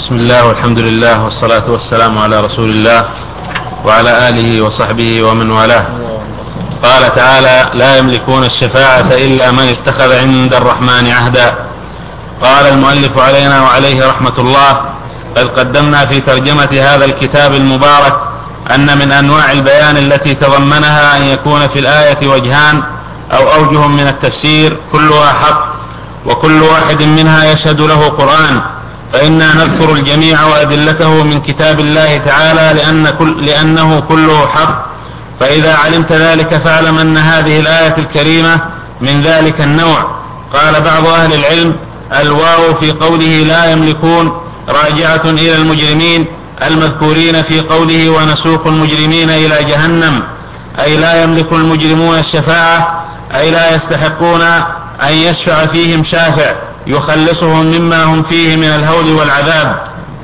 بسم الله والحمد لله والصلاة والسلام على رسول الله وعلى آله وصحبه ومن والاه. قال تعالى: لا يملكون الشفاعة إلا من اتخذ عند الرحمن عهدا. قال المؤلف علينا وعليه رحمة الله: قد قدمنا في ترجمة هذا الكتاب المبارك أن من أنواع البيان التي تضمنها أن يكون في الآية وجهان أو أوجه من التفسير كلها حق، وكل واحد منها يشهد له قرآن، فإنا نذكر الجميع وأدلته من كتاب الله تعالى لأنه كله حق. فإذا علمت ذلك فاعلم أن هذه الآية الكريمة من ذلك النوع. قال بعض أهل العلم: الواو في قوله لا يملكون راجعة إلى المجرمين المذكورين في قوله ونسوق المجرمين إلى جهنم، أي لا يملك المجرمون الشفاعة، أي لا يستحقون أن يشفع فيهم شافع يخلصهم مما هم فيه من الهول والعذاب.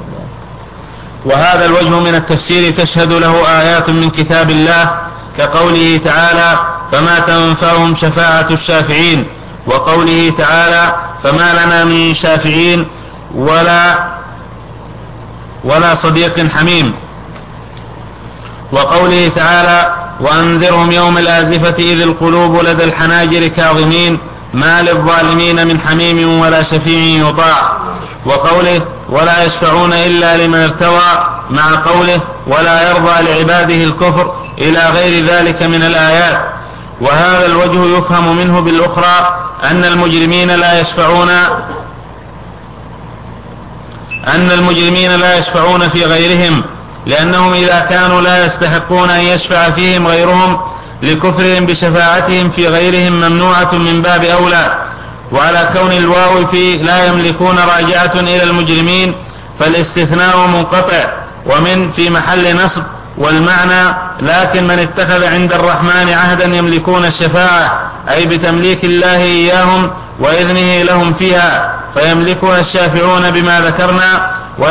وهذا الوجه من التفسير تشهد له آيات من كتاب الله كقوله تعالى: فما تنفعهم شفاعة الشافعين، وقوله تعالى: فما لنا من شافعين ولا صديق حميم، وقوله تعالى: وأنذرهم يوم الآزفة إذ القلوب لدى الحناجر كاظمين ما للظالمين من حميم ولا شفيع يطاع، وقوله: ولا يشفعون إلا لمن ارتضى، مع قوله: ولا يرضى لعباده الكفر، إلى غير ذلك من الآيات. وهذا الوجه يفهم منه بالأخرى أن المجرمين لا يشفعون في غيرهم، لأنهم إذا كانوا لا يستحقون أن يشفع فيهم غيرهم لكفرهم بشفاعتهم في غيرهم ممنوعة من باب أولى. وعلى كون الواو في لا يملكون راجعة إلى المجرمين فالاستثناء منقطع، ومن في محل نصب، والمعنى: لكن من اتخذ عند الرحمن عهدا يملكون الشفاعة، أي بتمليك الله إياهم وإذنه لهم فيها، فيملكها الشافعون بما ذكرنا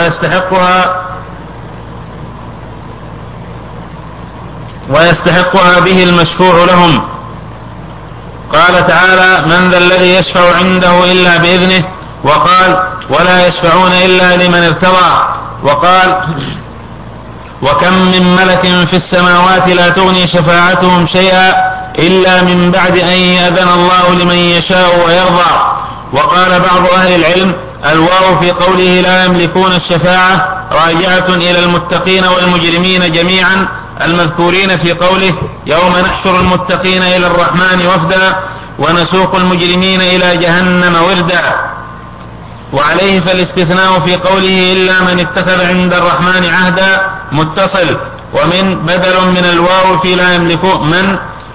ويستحقها به المشفوع لهم. قال تعالى: من ذا الذي يشفع عنده إلا بإذنه، وقال: ولا يشفعون إلا لمن ارتضى، وقال: وكم من ملك في السماوات لا تغني شفاعتهم شيئا إلا من بعد أن يأذن الله لمن يشاء ويرضى. وقال بعض أهل العلم: الواو في قوله لا يملكون الشفاعة راجعة إلى المتقين والمجرمين جميعا المذكورين في قوله: يوم نحشر المتقين إلى الرحمن وفدا ونسوق المجرمين إلى جهنم وردا. وعليه فالاستثناء في قوله إلا من اتخذ عند الرحمن عهدا متصل، ومن بدل من الواو في لا يملكون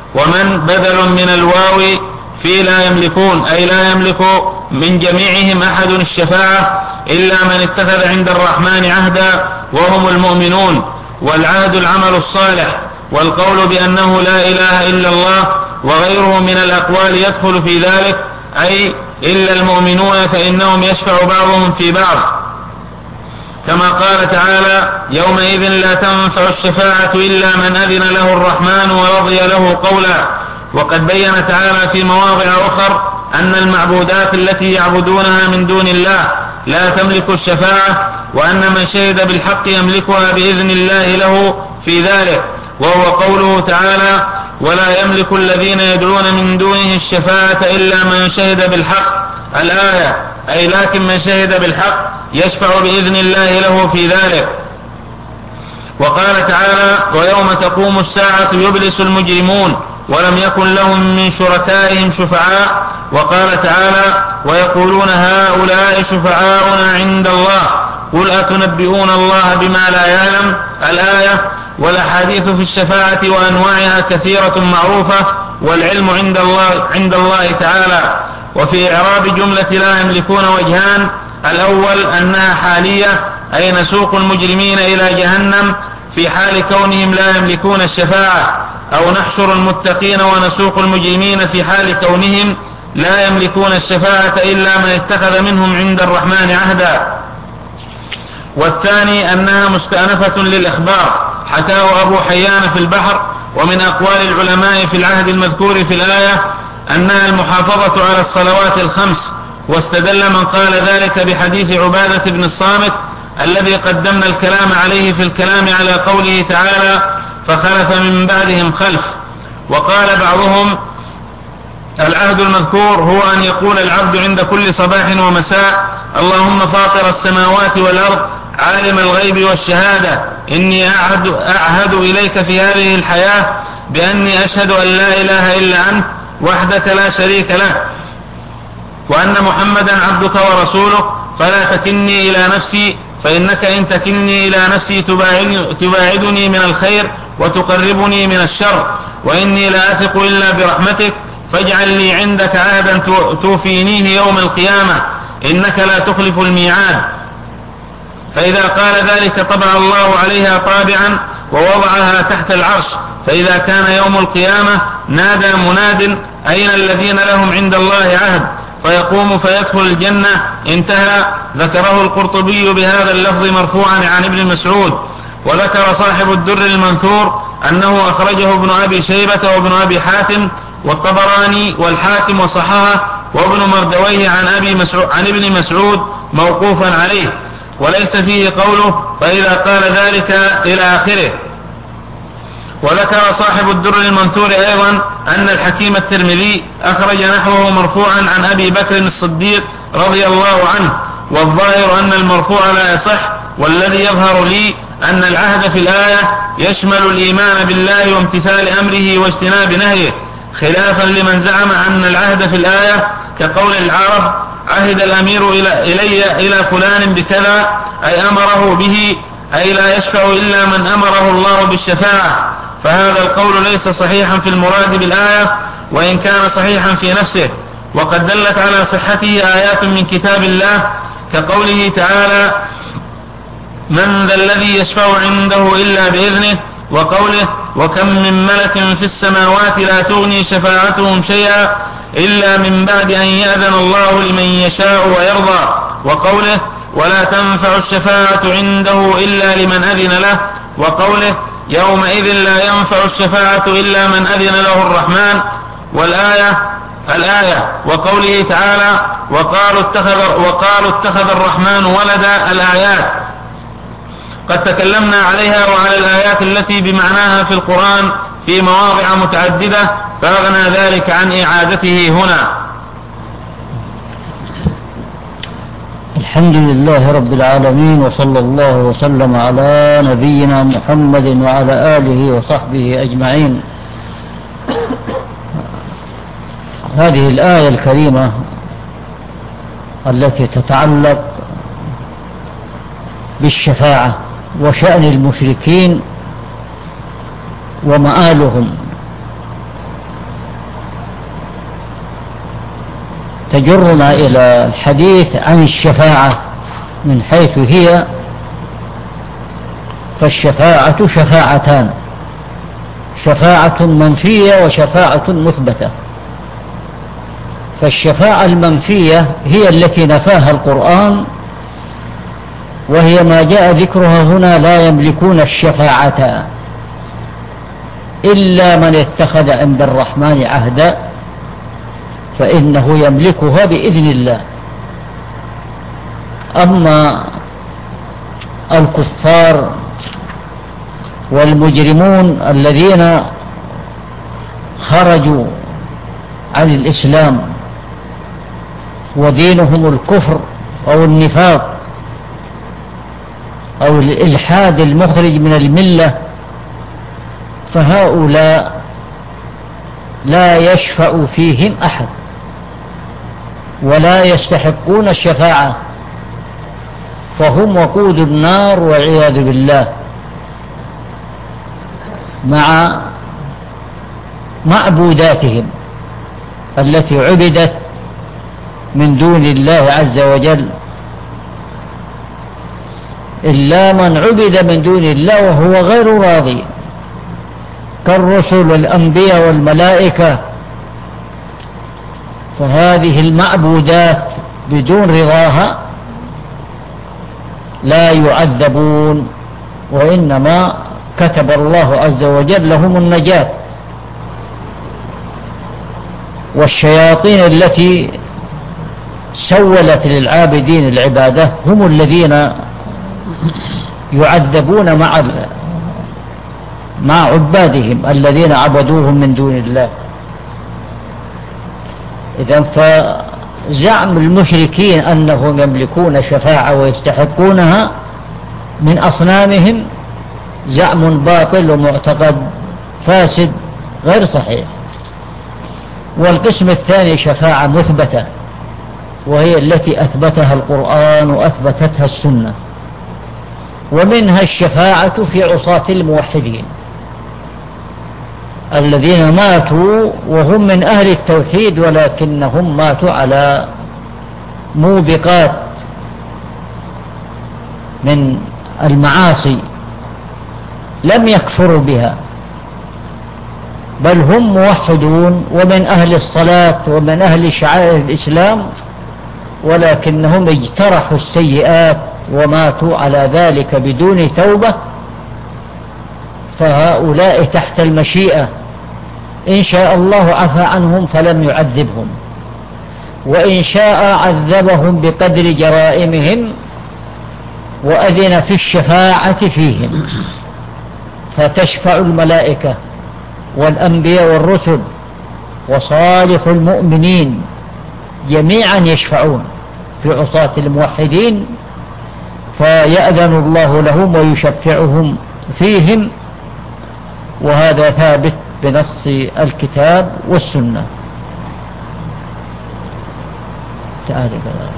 في لا يملكون، أي لا يملك من جميعهم أحد الشفاعة إلا من اتخذ عند الرحمن عهدا وهم المؤمنون، والعهد العمل الصالح، والقول بأنه لا إله إلا الله وغيره من الأقوال يدخل في ذلك، أي إلا المؤمنون فإنهم يشفع بعضهم في بعض، كما قال تعالى: يومئذ لا تنفع الشفاعة إلا من أذن له الرحمن ورضي له قولا. وقد بين تعالى في مواضع أخر أن المعبودات التي يعبدونها من دون الله لا تملك الشفاعة، وأن من شهد بالحق يملكها بإذن الله له في ذلك، وهو قوله تعالى: ولا يملك الذين يدعون من دونه الشفاعة إلا من شهد بالحق، الآية، أي لكن من شهد بالحق يشفع بإذن الله له في ذلك. وقال تعالى: ويوم تقوم الساعة يبلس المجرمون ولم يكن لهم من شركائهم شفعاء. وقال تعالى: ويقولون هؤلاء شفعاؤنا عند الله قل أتنبئون الله بما لا يعلم، الآية. والأحاديث في الشفاعة وأنواعها كثيرة معروفة، والعلم عند الله تعالى. وفي إعراب جملة لا يملكون وجهان: الأول أنها حالية، أي نسوق المجرمين إلى جهنم في حال كونهم لا يملكون الشفاعة، أو نحشر المتقين ونسوق المجرمين في حال كونهم لا يملكون الشفاعة إلا من اتخذ منهم عند الرحمن عهدا. والثاني أنها مستأنفة للإخبار، حكاه أبو حيان في البحر. ومن أقوال العلماء في العهد المذكور في الآية أنها المحافظة على الصلوات الخمس، واستدل من قال ذلك بحديث عبادة بن الصامت الذي قدمنا الكلام عليه في الكلام على قوله تعالى فخلف من بعدهم خلف. وقال بعضهم العهد المذكور هو أن يقول العبد عند كل صباح ومساء اللهم فاطر السماوات والأرض عالم الغيب والشهادة إني أعهد إليك في هذه الحياة بأني أشهد أن لا إله إلا أنت وحدك لا شريك له وأن محمدا عبدك ورسولك فلا تكلني إلى نفسي فإنك إن تكلني إلى نفسي تباعدني من الخير وتقربني من الشر وإني لا أثق إلا برحمتك فاجعل لي عندك عهدا توفينيه يوم القيامة إنك لا تخلف الميعاد. فإذا قال ذلك طبع الله عليها طابعا ووضعها تحت العرش. فإذا كان يوم القيامة نادى مناد أين الذين لهم عند الله عهد فيقوم فيدخل الجنة انتهى. ذكره القرطبي بهذا اللفظ مرفوعا عن ابن مسعود. وذكر صاحب الدر المنثور أنه أخرجه ابن أبي شيبة وابن أبي حاتم والطبراني والحاكم وصححه وابن مردويه عن ابن مسعود موقوفا عليه وليس فيه قوله فإذا قال ذلك إلى آخره. وذكر صاحب الدر المنثور أيضا أن الحكيم الترمذي أخرج نحوه مرفوعا عن أبي بكر الصديق رضي الله عنه. والظاهر أن المرفوع لا يصح والذي يظهر لي أن العهد في الآية يشمل الإيمان بالله وامتثال أمره واجتناب نهيه خلافا لمن زعم أن العهد في الآية كقول العرب عهد الأمير إلى فلان بكذا أي أمره به أي لا يشفع إلا من أمره الله بالشفاعة. فهذا القول ليس صحيحا في المراد بالآية وإن كان صحيحا في نفسه. وقد دلت على صحته آيات من كتاب الله كقوله تعالى من ذا الذي يشفع عنده إلا بإذنه وقوله وكم من ملك في السماوات لا تغني شفاعتهم شيئا إلا من بعد أن يأذن الله لمن يشاء ويرضى وقوله ولا تنفع الشفاعة عنده إلا لمن أذن له وقوله يومئذ لا ينفع الشفاعة إلا من أذن له الرحمن الآية وقوله تعالى وقالوا اتخذ الرحمن ولدا الآيات. قد تكلمنا عليها وعلى الآيات التي بمعناها في القرآن في مواضع متعددة فأغنى ذلك عن إعادته هنا. الحمد لله رب العالمين وصلى الله وسلم على نبينا محمد وعلى آله وصحبه أجمعين. هذه الآية الكريمة التي تتعلق بالشفاعة وشأن المشركين ومآلهم تجرنا إلى الحديث عن الشفاعة من حيث هي. فالشفاعة شفاعتان شفاعة منفية وشفاعة مثبتة. فالشفاعة المنفية هي التي نفاها القرآن وهي ما جاء ذكرها هنا لا يملكون الشفاعة إلا من اتخذ عند الرحمن عهدا فإنه يملكها بإذن الله. أما الكفار والمجرمون الذين خرجوا عن الإسلام ودينهم الكفر أو النفاق أو الإلحاد المخرج من الملة فهؤلاء لا يشفع فيهم أحد ولا يستحقون الشفاعة فهم وقود النار والعياذ بالله مع معبوداتهم التي عبدت من دون الله عز وجل إلا من عبد من دون الله وهو غير راضي كالرسل والأنبياء والملائكة. فهذه المعبودات بدون رضاها لا يعذبون وإنما كتب الله عز وجل لهم النجاة. والشياطين التي سولت للعابدين العبادة هم الذين يعذبون مع عبادهم الذين عبدوهم من دون الله. إذن فزعم المشركين أنهم يملكون شفاعة ويستحقونها من أصنامهم زعم باطل ومعتقد فاسد غير صحيح. والقسم الثاني شفاعة مثبتة، وهي التي أثبتها القرآن وأثبتتها السنة، ومنها الشفاعة في عصاة الموحدين الذين ماتوا وهم من أهل التوحيد، ولكنهم ماتوا على موبقات من المعاصي لم يكفروا بها، بل هم موحدون ومن أهل الصلاة ومن أهل شعائر الإسلام، ولكنهم اجترحوا السيئات وماتوا على ذلك بدون توبة. فهؤلاء تحت المشيئة، إن شاء الله عفى عنهم فلم يعذبهم، وإن شاء عذبهم بقدر جرائمهم وأذن في الشفاعة فيهم، فتشفع الملائكة والأنبياء والرسل وصالح المؤمنين جميعا يشفعون في عصاة الموحدين، فيأذن الله لهم ويشفعهم فيهم، وهذا ثابت بنص الكتاب والسنة. تعالى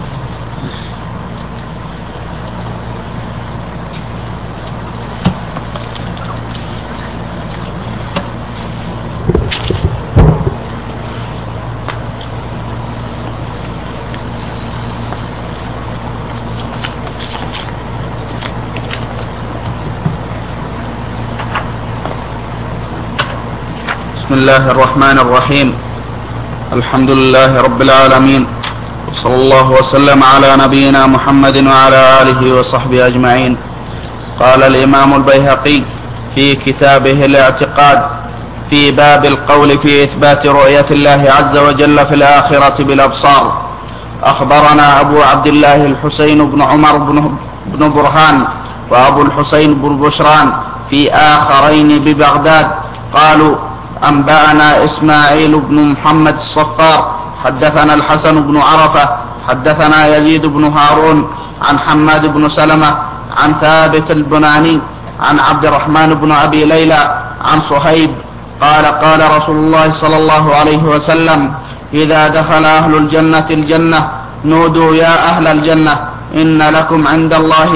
بسم الله الرحمن الرحيم. الحمد لله رب العالمين، وصلى الله وسلم على نبينا محمد وعلى آله وصحبه أجمعين. قال الإمام البيهقي في كتابه الاعتقاد في باب القول في إثبات رؤية الله عز وجل في الآخرة بالأبصار: أخبرنا أبو عبد الله الحسين بن عمر بن برهان وأبو الحسين بن بشران في آخرين ببغداد قالوا: أنبأنا إسماعيل بن محمد الصفار حدثنا الحسن بن عرفة حدثنا يزيد بن هارون عن حماد بن سلمة عن ثابت البناني عن عبد الرحمن بن أبي ليلى عن صهيب قال: قال رسول الله صلى الله عليه وسلم: إذا دخل أهل الجنة الجنة نودوا يا أهل الجنة إن لكم عند الله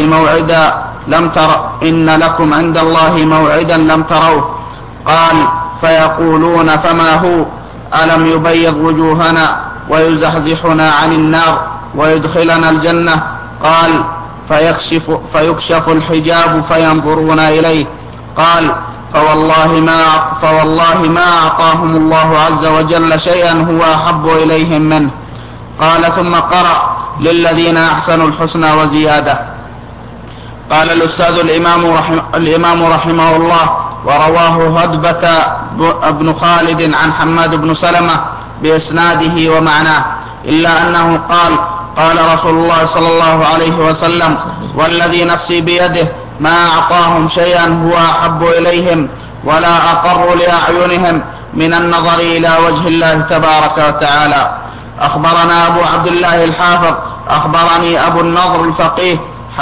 موعدا لم تروه. قال: فيقولون: فما هو؟ ألم يبيض وجوهنا ويزحزحنا عن النار ويدخلنا الجنة؟ قال: فيكشف الحجاب فينظرون إليه. قال: فوالله ما أعطاهم الله عز وجل شيئا هو أحب إليهم منه. قال: ثم قرأ: للذين أحسنوا الحسنى وزيادة. قال الأستاذ الإمام رحمه الله: ورواه هدبة بن خالد عن حماد بن سلمة بإسناده ومعناه، إلا أنه قال: قال رسول الله صلى الله عليه وسلم: والذي نفسي بيده ما أعطاهم شيئا هو أحب إليهم ولا أقر لأعينهم من النظر إلى وجه الله تبارك وتعالى. أخبرنا أبو عبد الله الحافظ أخبرني أبو النضر الفقيه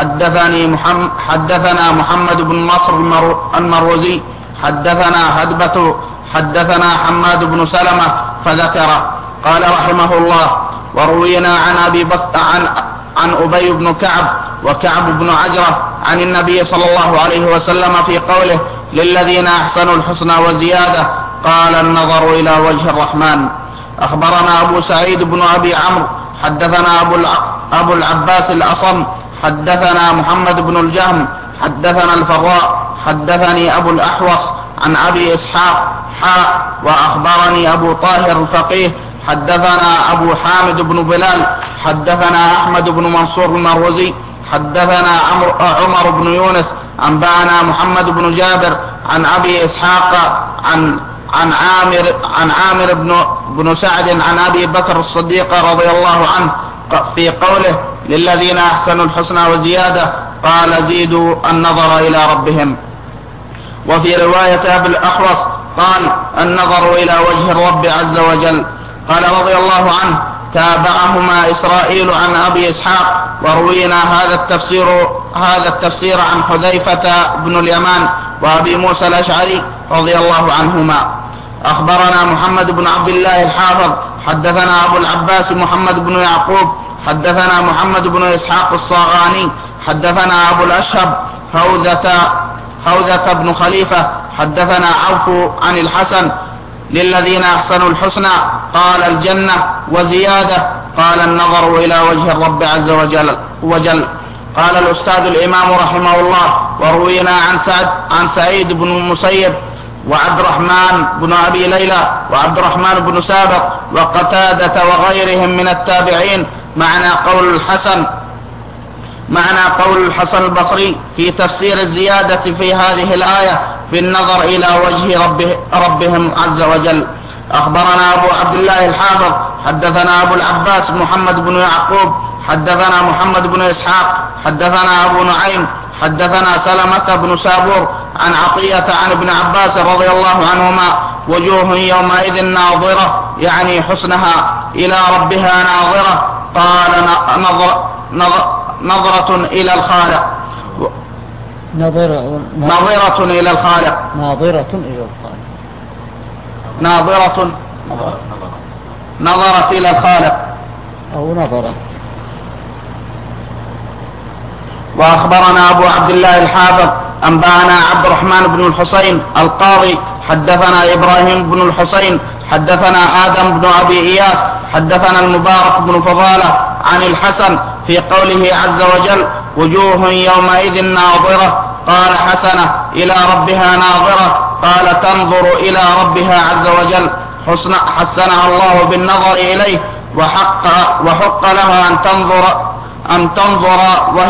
حدثنا محمد بن نصر المروزي حدثنا هدبة حدثنا حماد بن سلمة فذكر. قال رحمه الله: وروينا عن أبي بن كعب وكعب بن عجرة عن النبي صلى الله عليه وسلم في قوله: للذين أحسنوا الحسنى وزيادة. قال: النظر إلى وجه الرحمن. أخبرنا أبو سعيد بن أبي عمرو حدثنا أبو العباس الأصم حدثنا محمد بن الجهم حدثنا الفراء حدثني أبو الأحوص عن أبي إسحاق وأخبرني أبو طاهر الفقيه حدثنا أبو حامد بن بلال حدثنا أحمد بن منصور المروزي حدثنا عمر بن يونس أنبأنا محمد بن جابر عن أبي إسحاق عن عامر بن سعد عن أبي بكر الصديق رضي الله عنه في قوله: للذين أحسنوا الحسنى وزيادة. قال زيدوا النظر إلى ربهم. وفي رواية أبي الأخوص قال النظر إلى وجه الرب عز وجل. قال رضي الله عنه تابعهما إسرائيل عن أبي إسحاق. وروينا هذا التفسير عن حذيفة بن اليمان وأبي موسى الأشعري رضي الله عنهما. أخبرنا محمد بن عبد الله الحافظ حدثنا أبو العباس محمد بن يعقوب حدثنا محمد بن إسحاق الصاغاني حدثنا أبو الأشهب حوذة بن خليفة حدثنا عوف عن الحسن للذين أحسنوا الحسنى قال الجنة وزيادة قال النظر إلى وجه الرب عز وجل. قال الأستاذ الإمام رحمه الله وروينا عن سعيد بن المسيب وعبد الرحمن بن أبي ليلى وعبد الرحمن بن سابق وقتادة وغيرهم من التابعين معنى قول الحسن البصري في تفسير الزيادة في هذه الآية في النظر إلى وجه ربهم عز وجل. أخبرنا أبو عبد الله الحافظ حدثنا أبو العباس محمد بن يعقوب حدثنا محمد بن إسحاق حدثنا أبو نعيم حدثنا سلمة بن سابور عن عطية عن ابن عباس رضي الله عنهما وجوه يومئذ ناظرة يعني حسنها إلى ربها ناظرة. قال نظرة إلى الخالق ناظرة إلى الخالق نظرت إلى الخالق أو نظرت. وأخبرنا أبو عبد الله الحافظ أنبأنا عبد الرحمن بن الحسين القاضي حدثنا إبراهيم بن الحسين حدثنا آدم بن أبي إياس حدثنا المبارك بن فضالة عن الحسن في قوله عز وجل وجوه يومئذ ناظرة قال حسنة إلى ربها ناظرة قال تنظر إلى ربها عز وجل حسنها الله بالنظر إليه وحق لها أن تنظر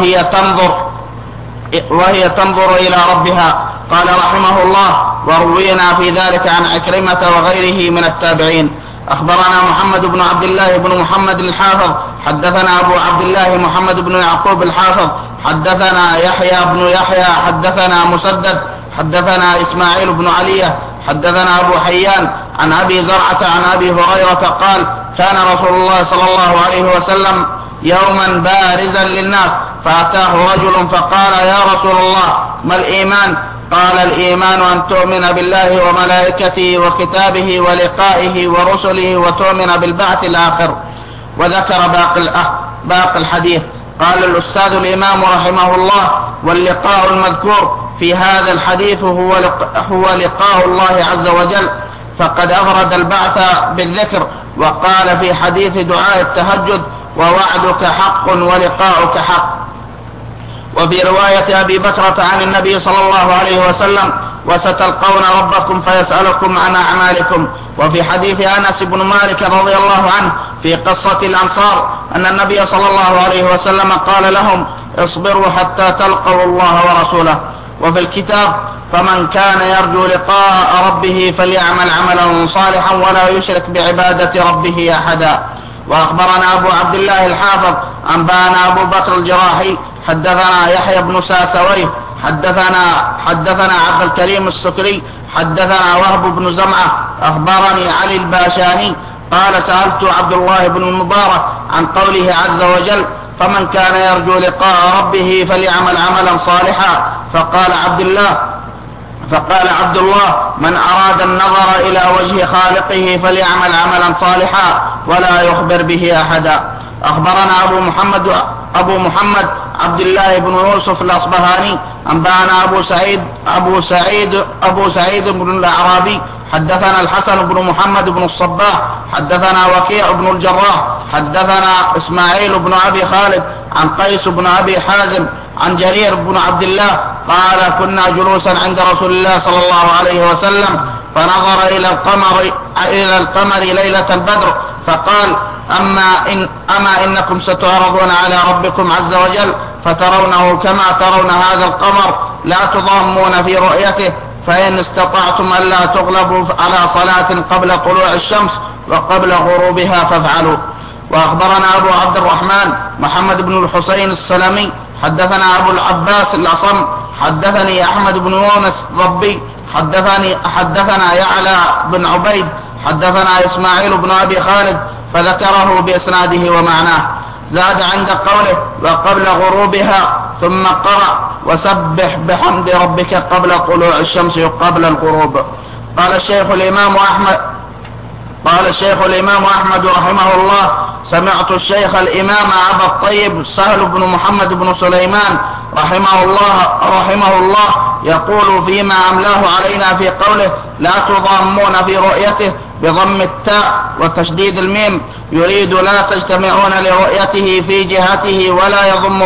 وهي تنظر إلى ربها. قال رحمه الله وروينا في ذلك عن عكرمة وغيره من التابعين. أخبرنا محمد بن عبد الله بن محمد الحافظ حدثنا أبو عبد الله محمد بن يعقوب الحافظ حدثنا يحيى بن يحيى حدثنا مسدد حدثنا إسماعيل بن علية حدثنا أبو حيان عن أبي زرعة عن أبي هريرة قال كان رسول الله صلى الله عليه وسلم يوما بارزا للناس فأتاه رجل فقال يا رسول الله ما الإيمان؟ قال الإيمان أن تؤمن بالله وملائكته وكتابه ولقائه ورسله وتؤمن بالبعث الآخر. وذكر باقي الحديث. قال الأستاذ الإمام رحمه الله واللقاء المذكور في هذا الحديث هو لقاء الله عز وجل فقد أفرد البعث بالذكر وقال في حديث دعاء التهجد ووعدك حق ولقاؤك حق. وفي رواية أبي بكرة عن النبي صلى الله عليه وسلم وستلقون ربكم فيسألكم عن أعمالكم. وفي حديث أنس بن مالك رضي الله عنه في قصة الأنصار أن النبي صلى الله عليه وسلم قال لهم اصبروا حتى تلقوا الله ورسوله. وفي الكتاب فمن كان يرجو لقاء ربه فليعمل عملا صالحا ولا يشرك بعبادة ربه أحدا. وأخبرنا أبو عبد الله الحافظ أنبأنا أبو بكر الجراحي حدثنا يحيى بن ساسويه حدثنا عبد الكريم السكري حدثنا وهب بن زمعة أخبرني علي الباشاني قال سألت عبد الله بن المبارك عن قوله عز وجل فمن كان يرجو لقاء ربه فليعمل عملا صالحا فقال عبد الله من أراد النظر إلى وجه خالقه فليعمل عملا صالحا ولا يخبر به أحدا. أخبرنا أبو محمد عبد الله بن يوسف الأصبهاني أنبأنا أبو سعيد بن الأعرابي حدثنا الحسن بن محمد بن الصباح حدثنا وكيع بن الجراح حدثنا إسماعيل بن أبي خالد عن قيس بن أبي حازم عن جرير بن عبد الله قال كنا جلوسا عند رسول الله صلى الله عليه وسلم فنظر إلى القمر ليلة البدر فقال أما إنكم ستعرضون على ربكم عز وجل فترونه كما ترون هذا القمر لا تضامون في رؤيته فإن استطعتم ألا تغلبوا على صلاة قبل طلوع الشمس وقبل غروبها فافعلوا. وأخبرنا أبو عبد الرحمن محمد بن الحسين السلمي حدثنا أبو العباس الأصم حدثني أحمد بن يونس ضبي حدثنا يعلى بن عبيد حدثنا إسماعيل بن أبي خالد فذكره بإسناده ومعناه. زاد عند قوله وقبل غروبها ثم قرأ وسبح بحمد ربك قبل طلوع الشمس وقبل الغروب. قال الشيخ الإمام أحمد رحمه الله: سمعت الشيخ الإمام أبا الطيب سهل بن محمد بن سليمان رحمه الله يقول فيما أملاه علينا في قوله: لا تضامون في رؤيته بضم التاء وتشديد الميم، يريد لا تجتمعون لرؤيته في جهته ولا يضم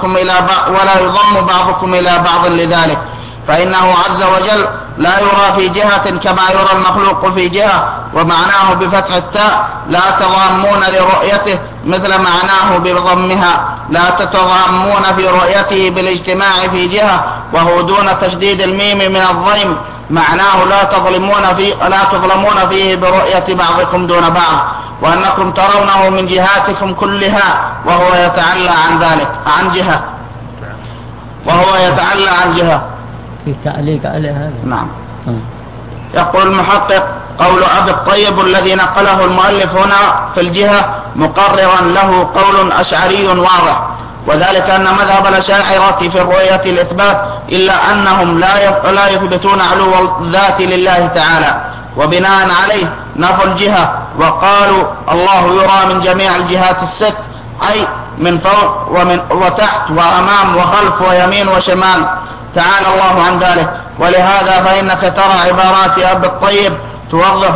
بعضكم إلى بعض لذلك، فإنه عز وجل لا يرى في جهة كما يرى المخلوق في جهة. ومعناه بفتح التاء لا تضامون لرؤيته مثل معناه بضمها لا تتضامون في رؤيته بالاجتماع في جهة، وهو دون تشديد الميم من الضيم معناه لا تظلمون فيه برؤية بعضكم دون بعض، وأنكم ترونه من جهاتكم كلها وهو يتعلى عن جهة في تعليق على هذا. نعم. يقول المحقق: قول أبي الطيب الذي نقله المؤلف هنا في الجهة مقررا له قول أشعري واضح، وذلك أن مذهب الأشاعرة في الرؤية الإثبات، إلا أنهم لا يثبتون علو الذات لله تعالى، وبناء عليه نفوا الجهة وقالوا الله يرى من جميع الجهات الست، أي من فوق ومن وتحت وأمام وخلف ويمين وشمال، تعالى الله عن ذلك. ولهذا فإنك ترى عبارات أبي الطيب توضح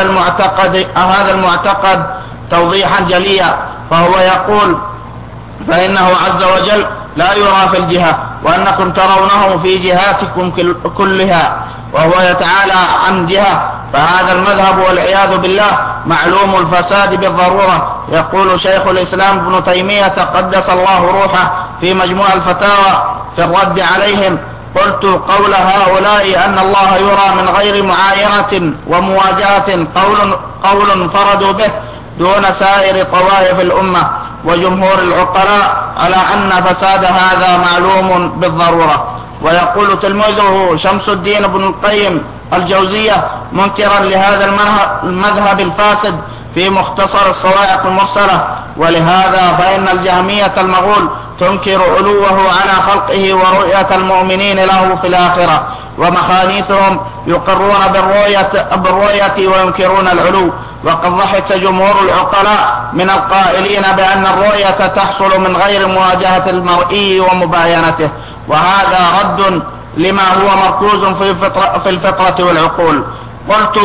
هذا المعتقد توضيحا جليا، فهو يقول فإنه عز وجل لا يرى في الجهة وأنكم ترونه في جهاتكم كلها، وهو يتعالى عن جهة، فهذا المذهب والعياذ بالله معلوم الفساد بالضرورة. يقول شيخ الإسلام ابن تيمية قدس الله روحه في مجموع الفتاوى في الرد عليهم: قلت قول هؤلاء أن الله يرى من غير معاينة ومواجهة قول انفردوا به دون سائر طوائف الأمة وجمهور العقلاء على أن فساد هذا معلوم بالضرورة. ويقول تلميذه شمس الدين بن القيم الجوزية منكرا لهذا المذهب الفاسد في مختصر الصواعق المرسلة: ولهذا فإن الجهمية المغول تنكر علوه على خلقه ورؤية المؤمنين له في الآخرة، ومخانيثهم يقرون بالرؤية وينكرون العلو. وقد ضحك جمهور العقلاء من القائلين بأن الرؤية تحصل من غير مواجهة المرئي ومباينته، وهذا رد لما هو مركوز في الفطرة والعقول. قلت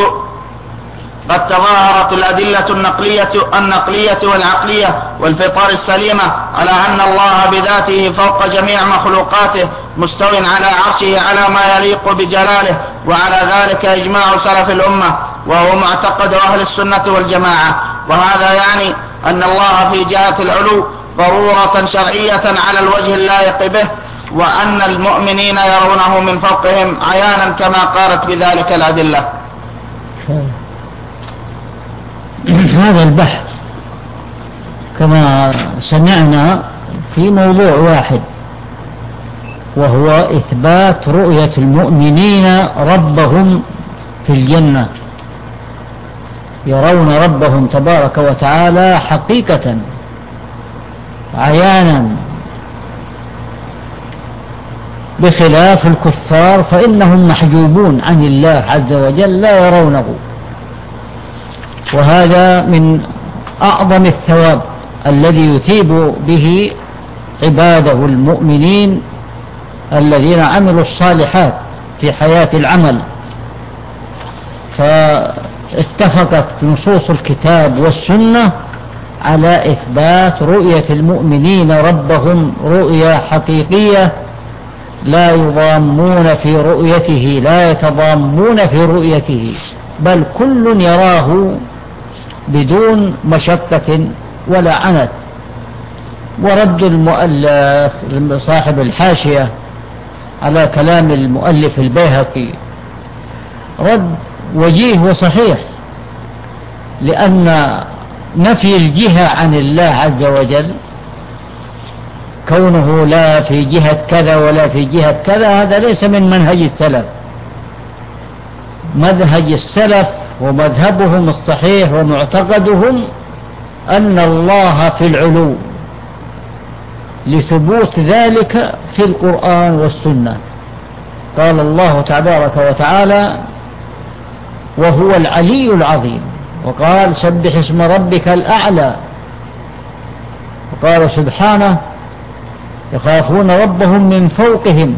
قد تظاهرت الأدلة النقلية والعقلية والفطر السليمة على أن الله بذاته فوق جميع مخلوقاته مستو على عرشه على ما يليق بجلاله، وعلى ذلك إجماع سلف الأمة، وهو معتقد أهل السنة والجماعة. وهذا يعني أن الله في جهة العلو ضرورة شرعية على الوجه اللائق به، وأن المؤمنين يرونه من فوقهم عيانا كما قالت بذلك الأدلة. هذا البحث كما سمعنا في موضوع واحد، وهو إثبات رؤية المؤمنين ربهم في الجنة، يرون ربهم تبارك وتعالى حقيقة عيانا، بخلاف الكفار فإنهم محجوبون عن الله عز وجل لا يرونه. وهذا من أعظم الثواب الذي يثيب به عباده المؤمنين الذين عملوا الصالحات في حياة العمل. فاتفقت نصوص الكتاب والسنة على إثبات رؤية المؤمنين ربهم رؤية حقيقية، لا يضامون في رؤيته، لا يتضامون في رؤيته، بل كل يراه بدون مشقة ولا عنت. ورد المؤلف صاحب الحاشية على كلام المؤلف البيهقي رد وجيه وصحيح، لأن نفي الجهة عن الله عز وجل، كونه لا في جهة كذا ولا في جهة كذا، هذا ليس من منهج السلف. منهج السلف ومذهبهم الصحيح ومعتقدهم أن الله في العلو، لثبوت ذلك في القرآن والسنة. قال الله تبارك وتعالى: وهو العلي العظيم. وقال: سبح اسم ربك الأعلى. وقال سبحانه: يخافون ربهم من فوقهم.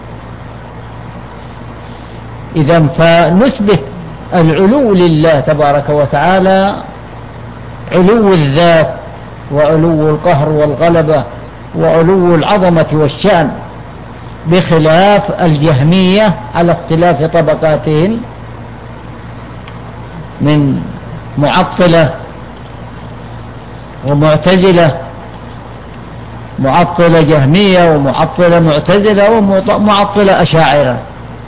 إذن فنثبت العلو لله تبارك وتعالى، علو الذات وعلو القهر والغلبة وعلو العظمة والشأن، بخلاف الجهمية على اختلاف طبقاتهم من معطلة ومعتزلة، معطلة جهمية ومعطلة معتزلة ومعطلة أشاعرة.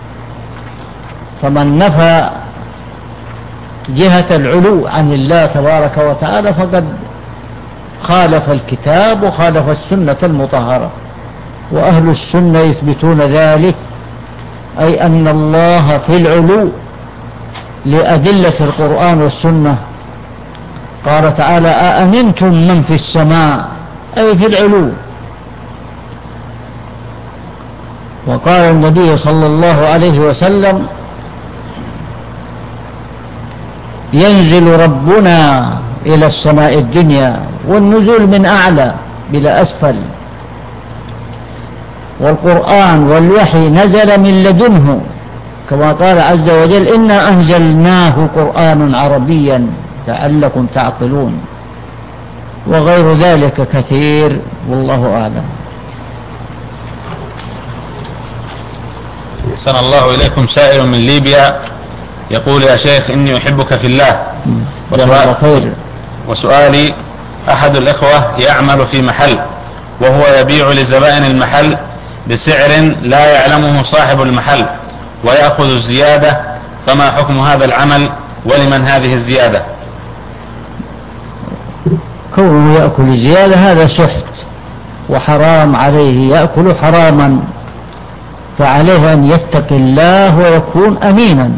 فمن نفى جهة العلو عن الله تبارك وتعالى فقد خالف الكتاب وخالف السنة المطهرة. وأهل السنة يثبتون ذلك، أي أن الله في العلو لأدلة القرآن والسنة. قال تعالى: أأمنتم من في السماء، أي في العلو. وقال النبي صلى الله عليه وسلم: ينزل ربنا إلى السماء الدنيا، والنزول من أعلى بلا أسفل. والقرآن والوحي نزل من لدنه، كما قال عز وجل: إنا أنزلناه قرآنا عربيا لعلكم تعقلون. وغير ذلك كثير، والله أعلم. أحسن الله إليكم. سائل من ليبيا يقول: يا شيخ، إني أحبك في الله، وسؤالي: أحد الإخوة يعمل في محل، وهو يبيع لزبائن المحل بسعر لا يعلمه صاحب المحل ويأخذ الزيادة، فما حكم هذا العمل، ولمن هذه الزيادة؟ كونه يأكل الزيادة هذا سحت وحرام عليه، يأكل حراما، فعليه أن يتقي الله ويكون أمينا،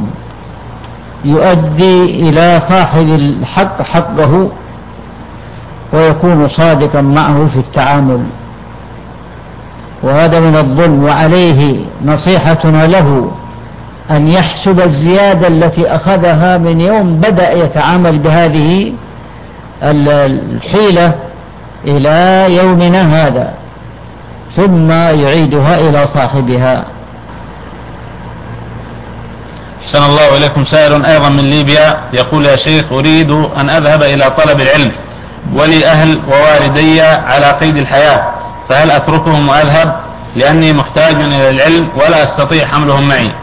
يؤدي إلى صاحب الحق حقه ويكون صادقا معه في التعامل، وهذا من الظلم. وعليه نصيحتنا له أن يحسب الزيادة التي أخذها من يوم بدأ يتعامل بهذه الحيلة إلى يومنا هذا، ثم يعيدها إلى صاحبها. أحسن الله إليكم. سائل أيضا من ليبيا يقول: يا شيخ، أريد أن أذهب إلى طلب العلم، ولي أهل ووالدي على قيد الحياة، فهل أتركهم وأذهب، لأني محتاج إلى العلم ولا أستطيع حملهم معي؟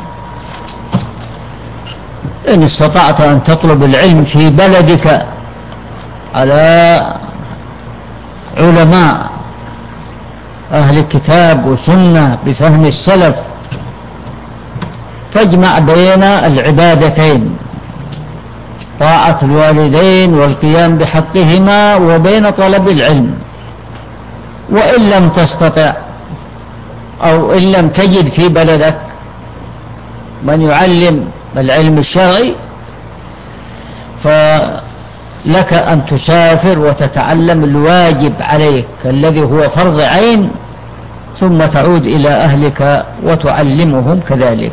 إن استطعت أن تطلب العلم في بلدك على علماء أهل كتاب وسنة بفهم السلف، تجمع بين العبادتين، طاعة الوالدين والقيام بحقهما، وبين طلب العلم. وإن لم تستطع أو إن لم تجد في بلدك من يعلم العلم الشرعي، فلك أن تسافر وتتعلم الواجب عليك الذي هو فرض عين، ثم تعود إلى أهلك وتعلمهم كذلك.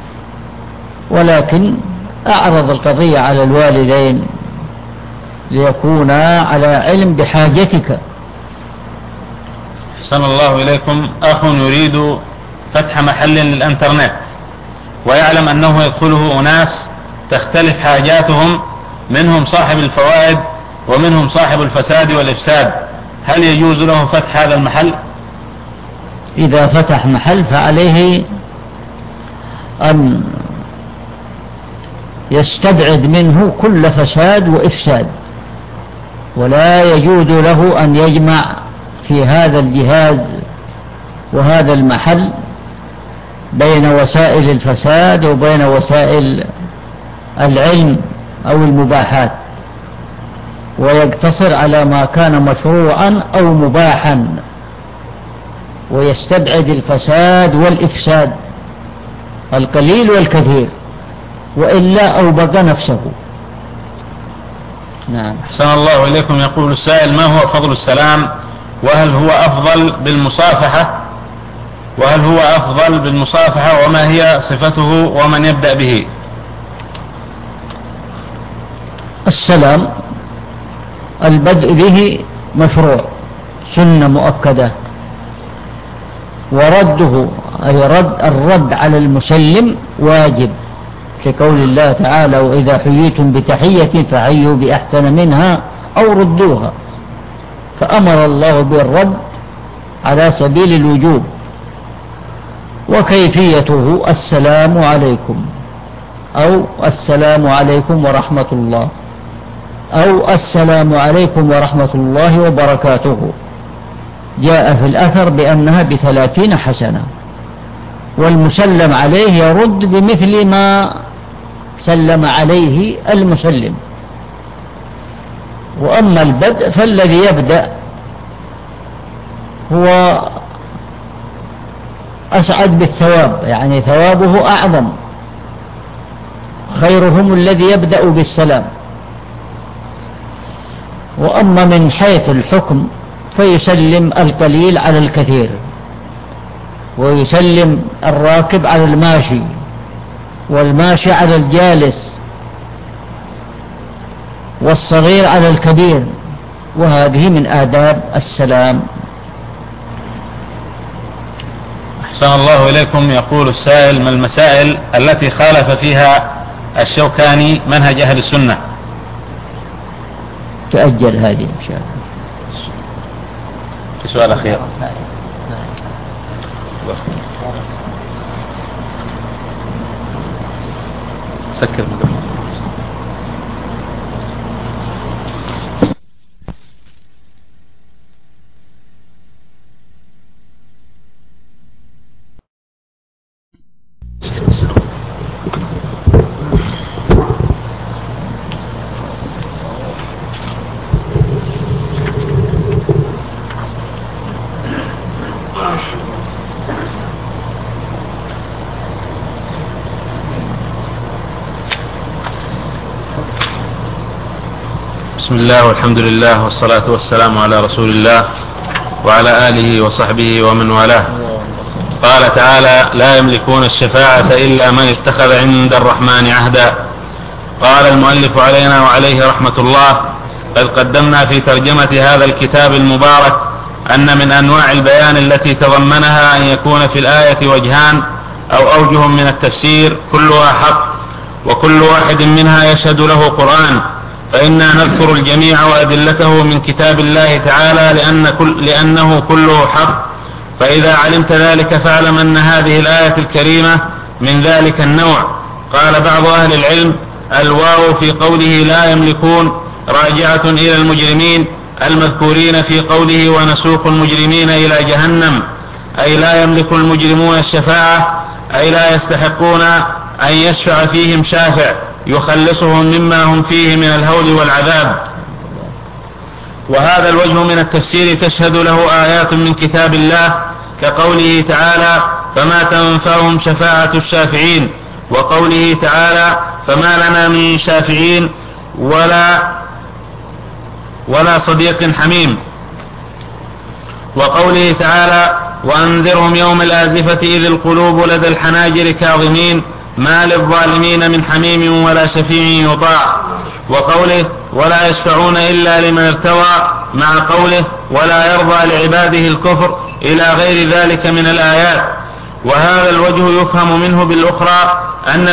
ولكن أعرض القضية على الوالدين ليكونا على علم بحاجتك. أحسن الله إليكم. أخ يريد فتح محل للإنترنت، ويعلم أنه يدخله أناس تختلف حاجاتهم، منهم صاحب الفوائد ومنهم صاحب الفساد والإفساد، هل يجوز له فتح هذا المحل؟ إذا فتح محل فعليه أن يستبعد منه كل فساد وإفساد، ولا يجوز له أن يجمع في هذا الجهاز وهذا المحل بين وسائل الفساد وبين وسائل العلم أو المباحات. ويقتصر على ما كان مشروعا أو مباحا، ويستبعد الفساد والإفساد، القليل والكثير، وإلا أوبق نفسه. نعم. أحسن الله إليكم. يقول السائل: ما هو فضل السلام؟ وهل هو أفضل بالمصافحة؟ وما هي صفته؟ ومن يبدأ به؟ السلام البدء به مشروع، سنة مؤكدة، ورده أي الرد على المسلم واجب، كقول الله تعالى: وإذا حييتم بتحية فحيوا بأحسن منها أو ردوها، فأمر الله بالرد على سبيل الوجوب. وكيفيته: السلام عليكم، أو السلام عليكم ورحمة الله، أو السلام عليكم ورحمة الله وبركاته. جاء في الأثر بأنها ب30 حسنة، والمسلم عليه يرد بمثل ما سلم عليه المسلم. وأما البدء فالذي يبدأ هو أسعد بالثواب، يعني ثوابه أعظم، خيرهم الذي يبدأ بالسلام. وأما من حيث الحكم فيسلم القليل على الكثير، ويسلم الراكب على الماشي، والماشي على الجالس، والصغير على الكبير، وهذه من آداب السلام. أحسن الله إليكم. يقول السائل: ما المسائل التي خالف فيها الشوكاني منهج أهل السنة؟ تؤجل هذه إن شاء الله. في سؤال أخير. سكر مدرب. بسم الله والحمد لله والصلاة والسلام على رسول الله وعلى آله وصحبه ومن والاه. قال تعالى: لا يملكون الشفاعة إلا من اتخذ عند الرحمن عهدا. قال المؤلف علينا وعليه رحمة الله: قد قدمنا في ترجمة هذا الكتاب المبارك أن من أنواع البيان التي تضمنها أن يكون في الآية وجهان أو أوجه من التفسير كلها حق، وكل واحد منها يشهد له قرآن، فإنا نذكر الجميع وأدلته من كتاب الله تعالى لأنه كله حق. فإذا علمت ذلك فاعلم أن هذه الآية الكريمة من ذلك النوع. قال بعض أهل العلم: الواو في قوله لا يملكون راجعة إلى المجرمين المذكورين في قوله ونسوق المجرمين إلى جهنم، أي لا يملك المجرمون الشفاعة، أي لا يستحقون أن يشفع فيهم شافع يخلصهم مما هم فيه من الهول والعذاب. وهذا الوجه من التفسير تشهد له آيات من كتاب الله كقوله تعالى: فما تنفعهم شفاعة الشافعين، وقوله تعالى: فما لنا من شافعين ولا صديق حميم، وقوله تعالى: وأنذرهم يوم الآزفة إذ القلوب لدى الحناجر كاظمين ما للظالمين من حميم ولا شفيع يطاع، وقوله: ولا يشفعون إلا لمن ارتضى، مع قوله: ولا يرضى لعباده الكفر، إلى غير ذلك من الآيات. وهذا الوجه يفهم منه بالأخرى أن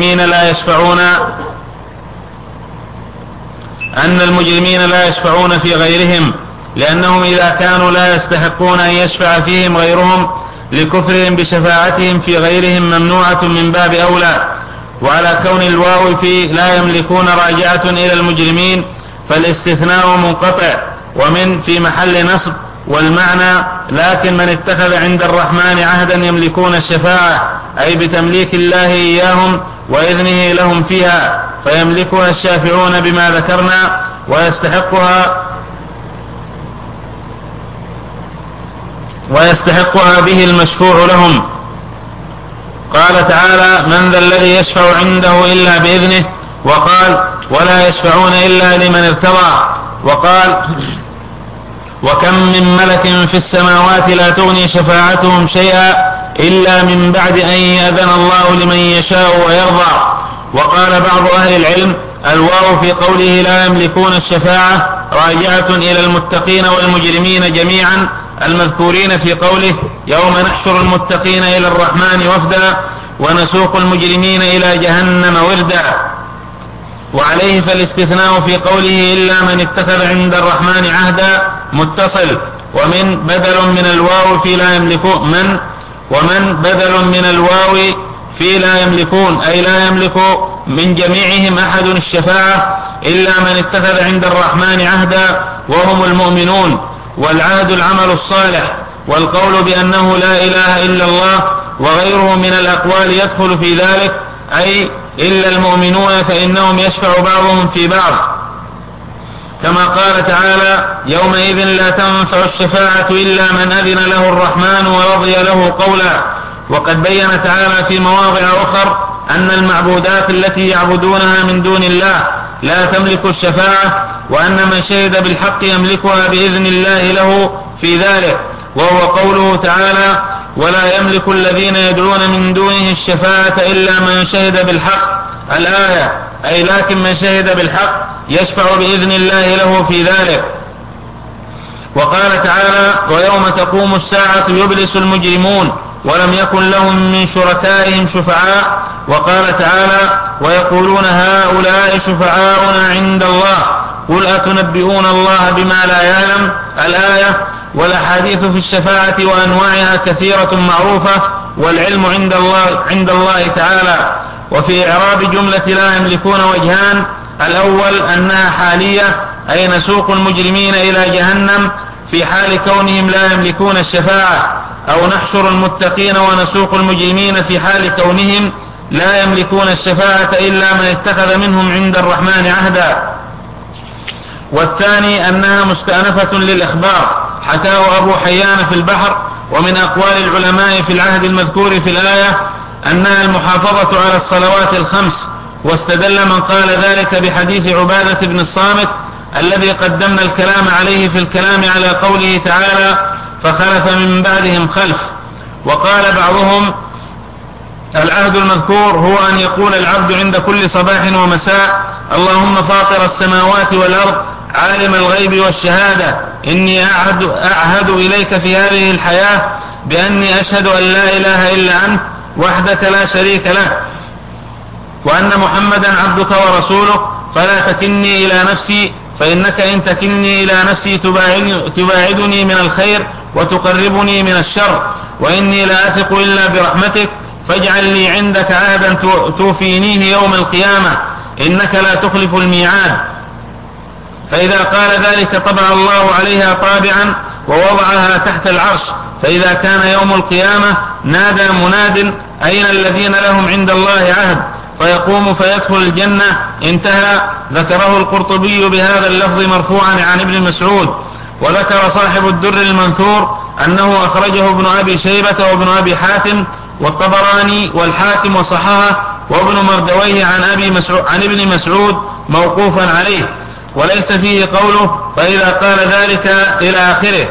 المجرمين لا يشفعون في غيرهم، لأنهم إذا كانوا لا يستحقون أن يشفع فيهم غيرهم لكفرهم بشفاعتهم في غيرهم ممنوعة من باب أولى. وعلى كون الواو في لا يملكون راجعة إلى المجرمين فالاستثناء منقطع ومن في محل نصب، والمعنى: لكن من اتخذ عند الرحمن عهدا يملكون الشفاعة، أي بتمليك الله إياهم وإذنه لهم فيها، فيملكون الشافعون بما ذكرنا ويستحقها به المشفوع لهم. قال تعالى: من ذا الذي يشفع عنده إلا بإذنه، وقال: ولا يشفعون إلا لمن ارتضى، وقال: وكم من ملك في السماوات لا تغني شفاعتهم شيئا إلا من بعد أن يأذن الله لمن يشاء ويرضى. وقال بعض أهل العلم: الواو في قوله لا يملكون الشفاعة راجعة إلى المتقين والمجرمين جميعا المذكورين في قوله: يوم نحشر المتقين إلى الرحمن وفدا ونسوق المجرمين إلى جهنم وردا. وعليه فالاستثناء في قوله إلا من اتخذ عند الرحمن عهدا متصل، ومن بدل من الواو في لا يملكون ومن بدل من الواو في لا يملكون، أي لا يملك من جميعهم أحد الشفاعة إلا من اتخذ عند الرحمن عهدا وهم المؤمنون، والعهد العمل الصالح، والقول بأنه لا إله إلا الله وغيره من الأقوال يدخل في ذلك، أي إلا المؤمنون فإنهم يشفع بعضهم في بعض، كما قال تعالى: يومئذ لا تنفع الشفاعة إلا من أذن له الرحمن ورضي له قولا. وقد بين تعالى في مواضع أخر أن المعبودات التي يعبدونها من دون الله لا تملك الشفاعة، وأن من شهد بالحق يملكها بإذن الله له في ذلك، وهو قوله تعالى: ولا يملك الذين يدعون من دونه الشفاعة إلا من شهد بالحق، الآية، أي لكن من شهد بالحق يشفع بإذن الله له في ذلك. وقال تعالى: ويوم تقوم الساعة يبلس المجرمون ولم يكن لهم من شركائهم شفعاء. وقال تعالى: ويقولون هؤلاء شفعاؤنا عند الله قل أتنبئون الله بما لا يعلم، الآية. والأحاديث في الشفاعة وأنواعها كثيرة معروفة، والعلم عند الله تعالى. وفي إعراب جملة لا يملكون وجهان: الأول أنها حالية، أي نسوق المجرمين إلى جهنم في حال كونهم لا يملكون الشفاعة، أو نحشر المتقين ونسوق المجرمين في حال كونهم لا يملكون الشفاعة إلا من اتخذ منهم عند الرحمن عهدا. والثاني أنها مستأنفة للإخبار، حكاه أبو حيان في البحر. ومن أقوال العلماء في العهد المذكور في الآية أنها المحافظة على الصلوات الخمس، واستدل من قال ذلك بحديث عبادة بن الصامت الذي قدمنا الكلام عليه في الكلام على قوله تعالى: فخلف من بعدهم خلف. وقال بعضهم: العهد المذكور هو أن يقول العبد عند كل صباح ومساء: اللهم فاطر السماوات والأرض عالم الغيب والشهادة إني أعهد إليك في هذه الحياة بأني أشهد أن لا إله إلا أنت وحدك لا شريك له، وأن محمدا عبدك ورسولك، فلا تكلني إلى نفسي، فإنك إن تكلني إلى نفسي تباعدني من الخير وتقربني من الشر، وإني لا أثق إلا برحمتك، فاجعل لي عندك عهدا توفينيه يوم القيامة إنك لا تخلف الميعاد. فإذا قال ذلك طبع الله عليها طابعا ووضعها تحت العرش، فإذا كان يوم القيامة نادى مناد: أين الذين لهم عند الله عهد؟ فيقوم فيدخل الجنة. انتهى. ذكره القرطبي بهذا اللفظ مرفوعا عن ابن مسعود. وذكر صاحب الدر المنثور أنه أخرجه ابن أبي شيبة وابن أبي حاتم والطبراني والحاكم وصححه، وابن مردويه عن ابن مسعود موقوفا عليه، وليس فيه قوله فإذا قال ذلك إلى آخره.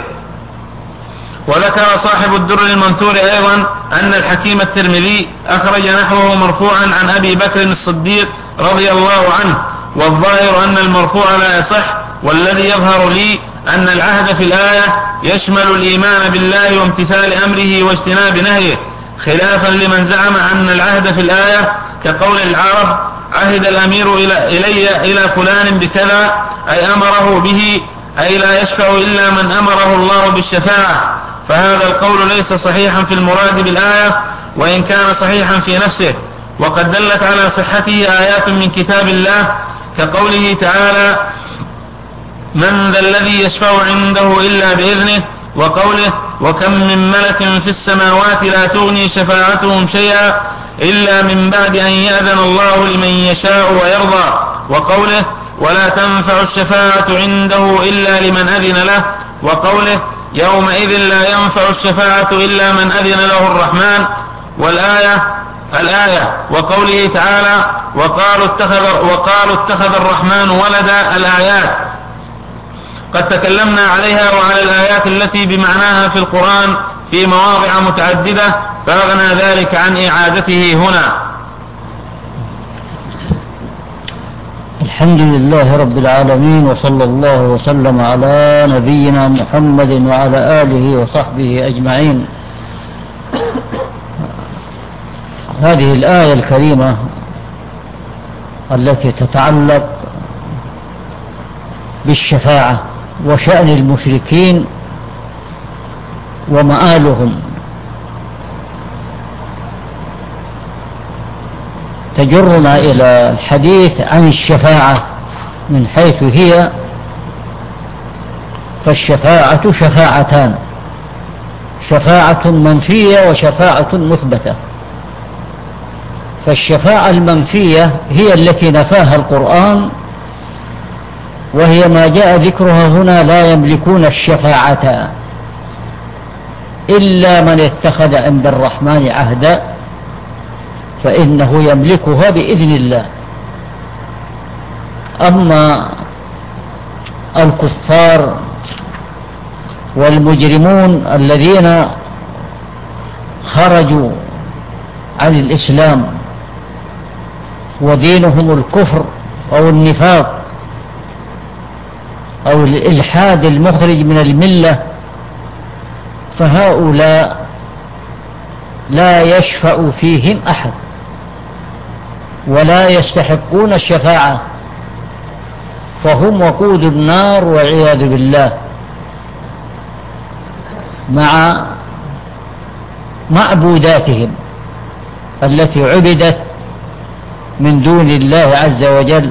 وذكر صاحب الدر المنثور أيضا أن الحكيم الترمذي أخرج نحوه مرفوعا عن أبي بكر الصديق رضي الله عنه، والظاهر أن المرفوع لا يصح، والذي يظهر لي أن العهد في الآية يشمل الإيمان بالله وامتثال أمره واجتناب نهيه، خلافا لمن زعم أن العهد في الآية كقول العرب: عهد الأمير إلى فلان بكذا، أي أمره به، أي لا يشفع إلا من أمره الله بالشفاعة. فهذا القول ليس صحيحا في المراد بالآية، وإن كان صحيحا في نفسه، وقد دلت على صحته آيات من كتاب الله كقوله تعالى: من ذا الذي يشفع عنده إلا بإذنه، وقوله: وكم من ملك في السماوات لا تغني شفاعتهم شيئا إلا من بعد أن يأذن الله لمن يشاء ويرضى، وقوله: ولا تنفع الشفاعة عنده إلا لمن أذن له، وقوله يومئذ لا ينفع الشفاعة إلا من أذن له الرحمن، الآية وقوله تعالى وقالوا اتخذ الرحمن ولدا الآيات. قد تكلمنا عليها وعلى الآيات التي بمعناها في القرآن في مواضع متعددة، فأغنى ذلك عن إعادته هنا. الحمد لله رب العالمين، وصلى الله وسلم على نبينا محمد وعلى آله وصحبه أجمعين. هذه الآية الكريمة التي تتعلق بالشفاعة وشأن المشركين ومآلهم تجرنا إلى الحديث عن الشفاعة من حيث هي. فالشفاعة شفاعتان: شفاعة منفية وشفاعة مثبتة. فالشفاعة المنفية هي التي نفاها القرآن، وهي ما جاء ذكرها هنا: لا يملكون الشفاعة إلا من اتخذ عند الرحمن عهدا فإنه يملكها بإذن الله. أما الكفار والمجرمون الذين خرجوا عن الإسلام ودينهم الكفر أو النفاق أو الإلحاد المخرج من الملة، فهؤلاء لا يشفع فيهم أحد ولا يستحقون الشفاعة، فهم وقود النار والعياذ بالله، مع معبوداتهم التي عبدت من دون الله عز وجل.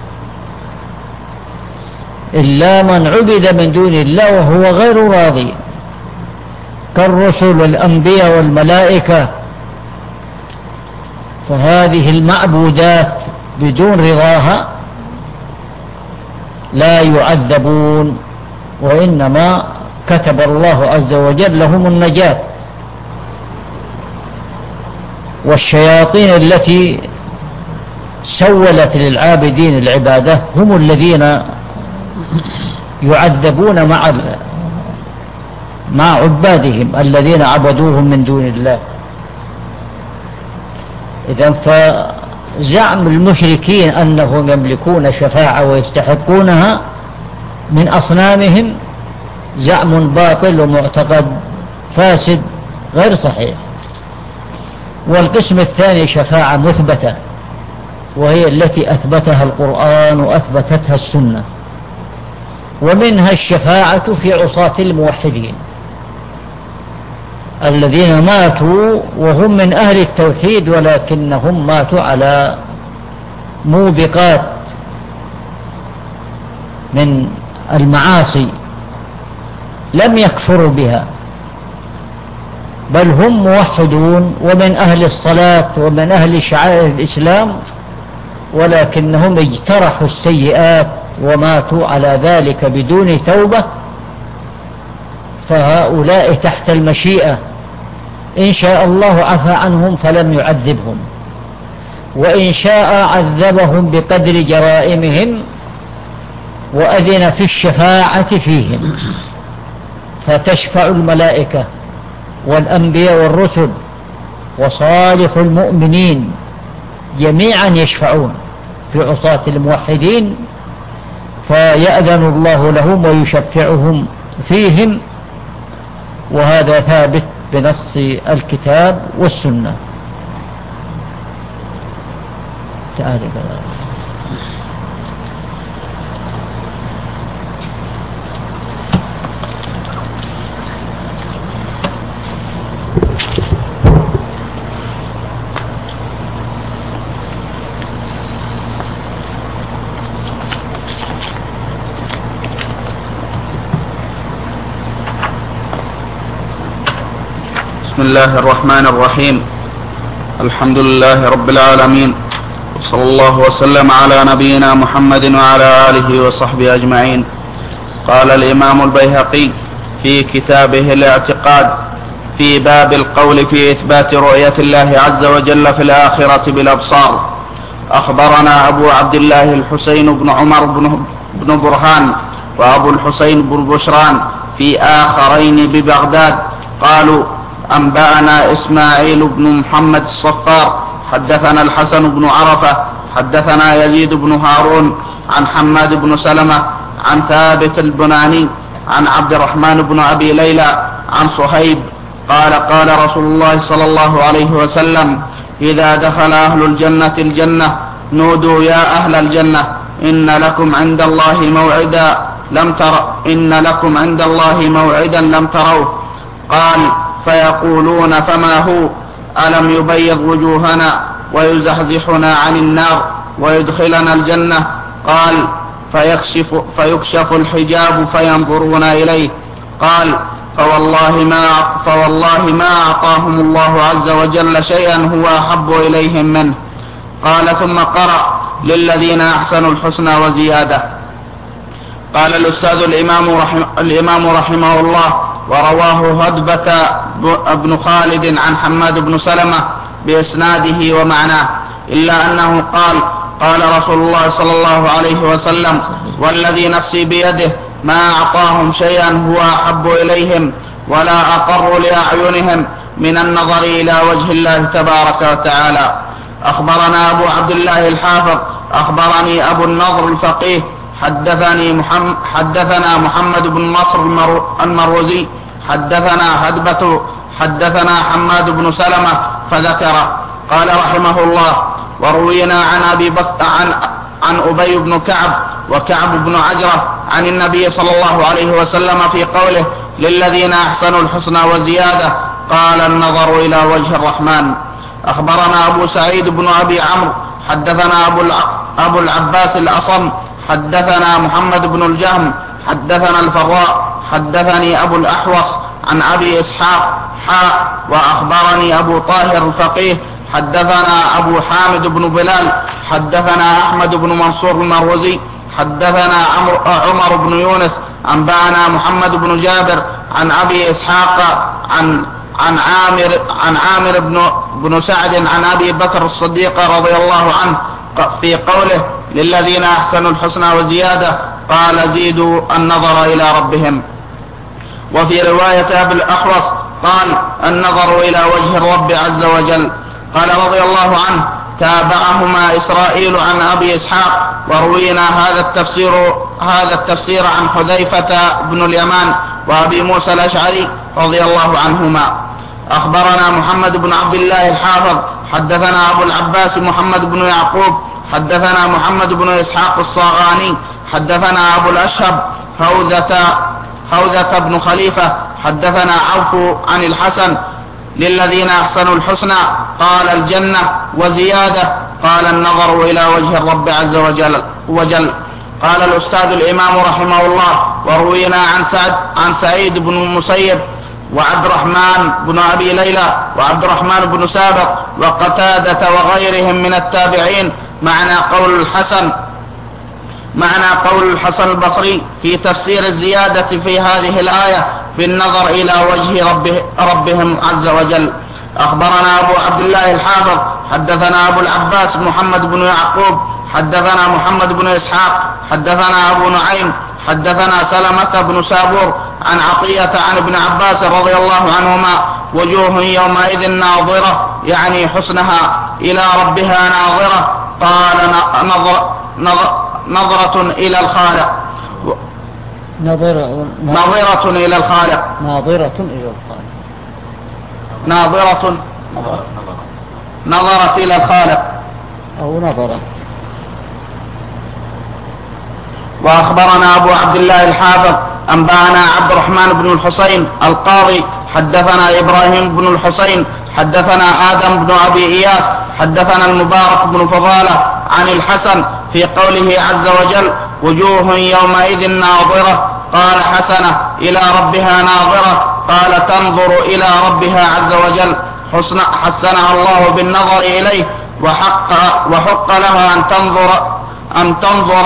إلا من عبد من دون الله وهو غير راضي، كالرسل والأنبياء والملائكة، فهذه المعبودات بدون رضاها لا يعذبون، وإنما كتب الله عز وجل لهم النجاة. والشياطين التي سولت للعابدين العبادة هم الذين يعذبون مع عبادهم الذين عبدوهم من دون الله. إذن فزعم المشركين أنهم يملكون شفاعة ويستحقونها من أصنامهم زعم باطل ومعتقد فاسد غير صحيح. والقسم الثاني شفاعة مثبتة، وهي التي أثبتها القرآن وأثبتتها السنة، ومنها الشفاعة في عصاة الموحدين الذين ماتوا وهم من أهل التوحيد، ولكنهم ماتوا على موبقات من المعاصي لم يكفروا بها، بل هم موحدون ومن أهل الصلاة ومن أهل شعائر الإسلام، ولكنهم اجترحوا السيئات وماتوا على ذلك بدون توبة. فهؤلاء تحت المشيئة، إن شاء الله عفى عنهم فلم يعذبهم، وإن شاء عذبهم بقدر جرائمهم وأذن في الشفاعة فيهم، فتشفع الملائكة والأنبياء والرسل وصالح المؤمنين جميعا يشفعون في عصاة الموحدين، فيأذن الله لهم ويشفعهم فيهم، وهذا ثابت بنص الكتاب والسنة. تعالى بسم الله الرحمن الرحيم. الحمد لله رب العالمين، صلى الله وسلم على نبينا محمد وعلى آله وصحبه أجمعين. قال الإمام البيهقي في كتابه الاعتقاد في باب القول في إثبات رؤية الله عز وجل في الآخرة بالأبصار: أخبرنا أبو عبد الله الحسين بن عمر بن برهان وأبو الحسين بن بشران في آخرين ببغداد قالوا: أنبأنا إسماعيل بن محمد الصفار حدثنا الحسن بن عرفة حدثنا يزيد بن هارون عن حماد بن سلمة عن ثابت البناني عن عبد الرحمن بن أبي ليلى عن صهيب قال: قال رسول الله صلى الله عليه وسلم: إذا دخل أهل الجنة الجنة نودوا يا أهل الجنة إن لكم عند الله موعدا لم تروه. قال: فيقولون: فما هو؟ ألم يبيض وجوهنا ويزحزحنا عن النار ويدخلنا الجنة؟ قال: فيكشف الحجاب فينظرون إليه. قال: فوالله ما أعطاهم الله عز وجل شيئا هو أحب إليهم منه. قال: ثم قرأ: للذين أحسنوا الحسنى وزيادة. قال الأستاذ الإمام رحمه الله: ورواه هدبة بن خالد عن حماد بن سلمة بإسناده ومعناه، إلا أنه قال: قال رسول الله صلى الله عليه وسلم: والذي نفسي بيده ما أعطاهم شيئا هو أحب إليهم ولا أقر لأعينهم من النظر إلى وجه الله تبارك وتعالى. أخبرنا أبو عبد الله الحافظ أخبرني أبو النضر الفقيه حدثنا محمد بن نصر المروزي حدثنا هدبة حدثنا حماد بن سلمة فذكر. قال رحمه الله: وروينا عن عن أبي بن كعب وكعب بن عجرة عن النبي صلى الله عليه وسلم في قوله: للذين أحسنوا الحسنى وزيادة. قال: النظر إلى وجه الرحمن. أخبرنا أبو سعيد بن أبي عمرو حدثنا أبو العباس الأصم حدثنا محمد بن الجهم حدثنا الفراء حدثني أبو الأحوص عن أبي إسحاق وأخبرني أبو طاهر الفقيه حدثنا أبو حامد بن بلال حدثنا أحمد بن منصور المروزي حدثنا عمر بن يونس أنبأنا محمد بن جابر عن أبي إسحاق عن عامر بن سعد عن أبي بكر الصديق رضي الله عنه في قوله: للذين أحسنوا الحسنى وزيادة. قال: زيدوا النظر إلى ربهم. وفي رواية أبي الأحوص قال: النظر إلى وجه الرب عز وجل. قال رضي الله عنه: تابعهما إسرائيل عن أبي إسحاق. وروينا هذا التفسير عن حذيفة بن اليمان وأبي موسى الأشعري رضي الله عنهما. أخبرنا محمد بن عبد الله الحافظ حدثنا أبو العباس محمد بن يعقوب حدثنا محمد بن إسحاق الصاغاني حدثنا أبو الأشهب حوذة بن خليفة حدثنا عوف عن الحسن: للذين أحسنوا الحسنى. قال: الجنة وزيادة. قال: النظر إلى وجه الرب عز وجل. قال الأستاذ الإمام رحمه الله: وروينا عن سعيد بن المسيب وعبد الرحمن بن أبي ليلى وعبد الرحمن بن سابق وقتادة وغيرهم من التابعين معنى قول الحسن البصري في تفسير الزيادة في هذه الآية بالنظر إلى وجه ربهم عز وجل. أخبرنا أبو عبد الله الحافظ حدثنا أبو العباس محمد بن يعقوب حدثنا محمد بن إسحاق حدثنا أبو نعيم حدثنا سلمة بن سابور عن عطية عن ابن عباس رضي الله عنهما: وجوه يومئذ ناظرة، يعني حسنها، إلى ربها ناظرة. قال: نظرة إلى الخالق. ناظرة إلى الخالق. نظرت إلى الخالق أو نظرت. وأخبرنا أبو عبد الله الحافظ أنبأنا عبد الرحمن بن الحسين القاضي حدثنا إبراهيم بن الحسين حدثنا آدم بن أبي إياس حدثنا المبارك بن فضالة عن الحسن في قوله عز وجل: وجوه يومئذ ناظرة. قال: حسنة إلى ربها ناظرة. قال: تنظر إلى ربها عز وجل. حسنها الله بالنظر إليه وحق لها أن تنظر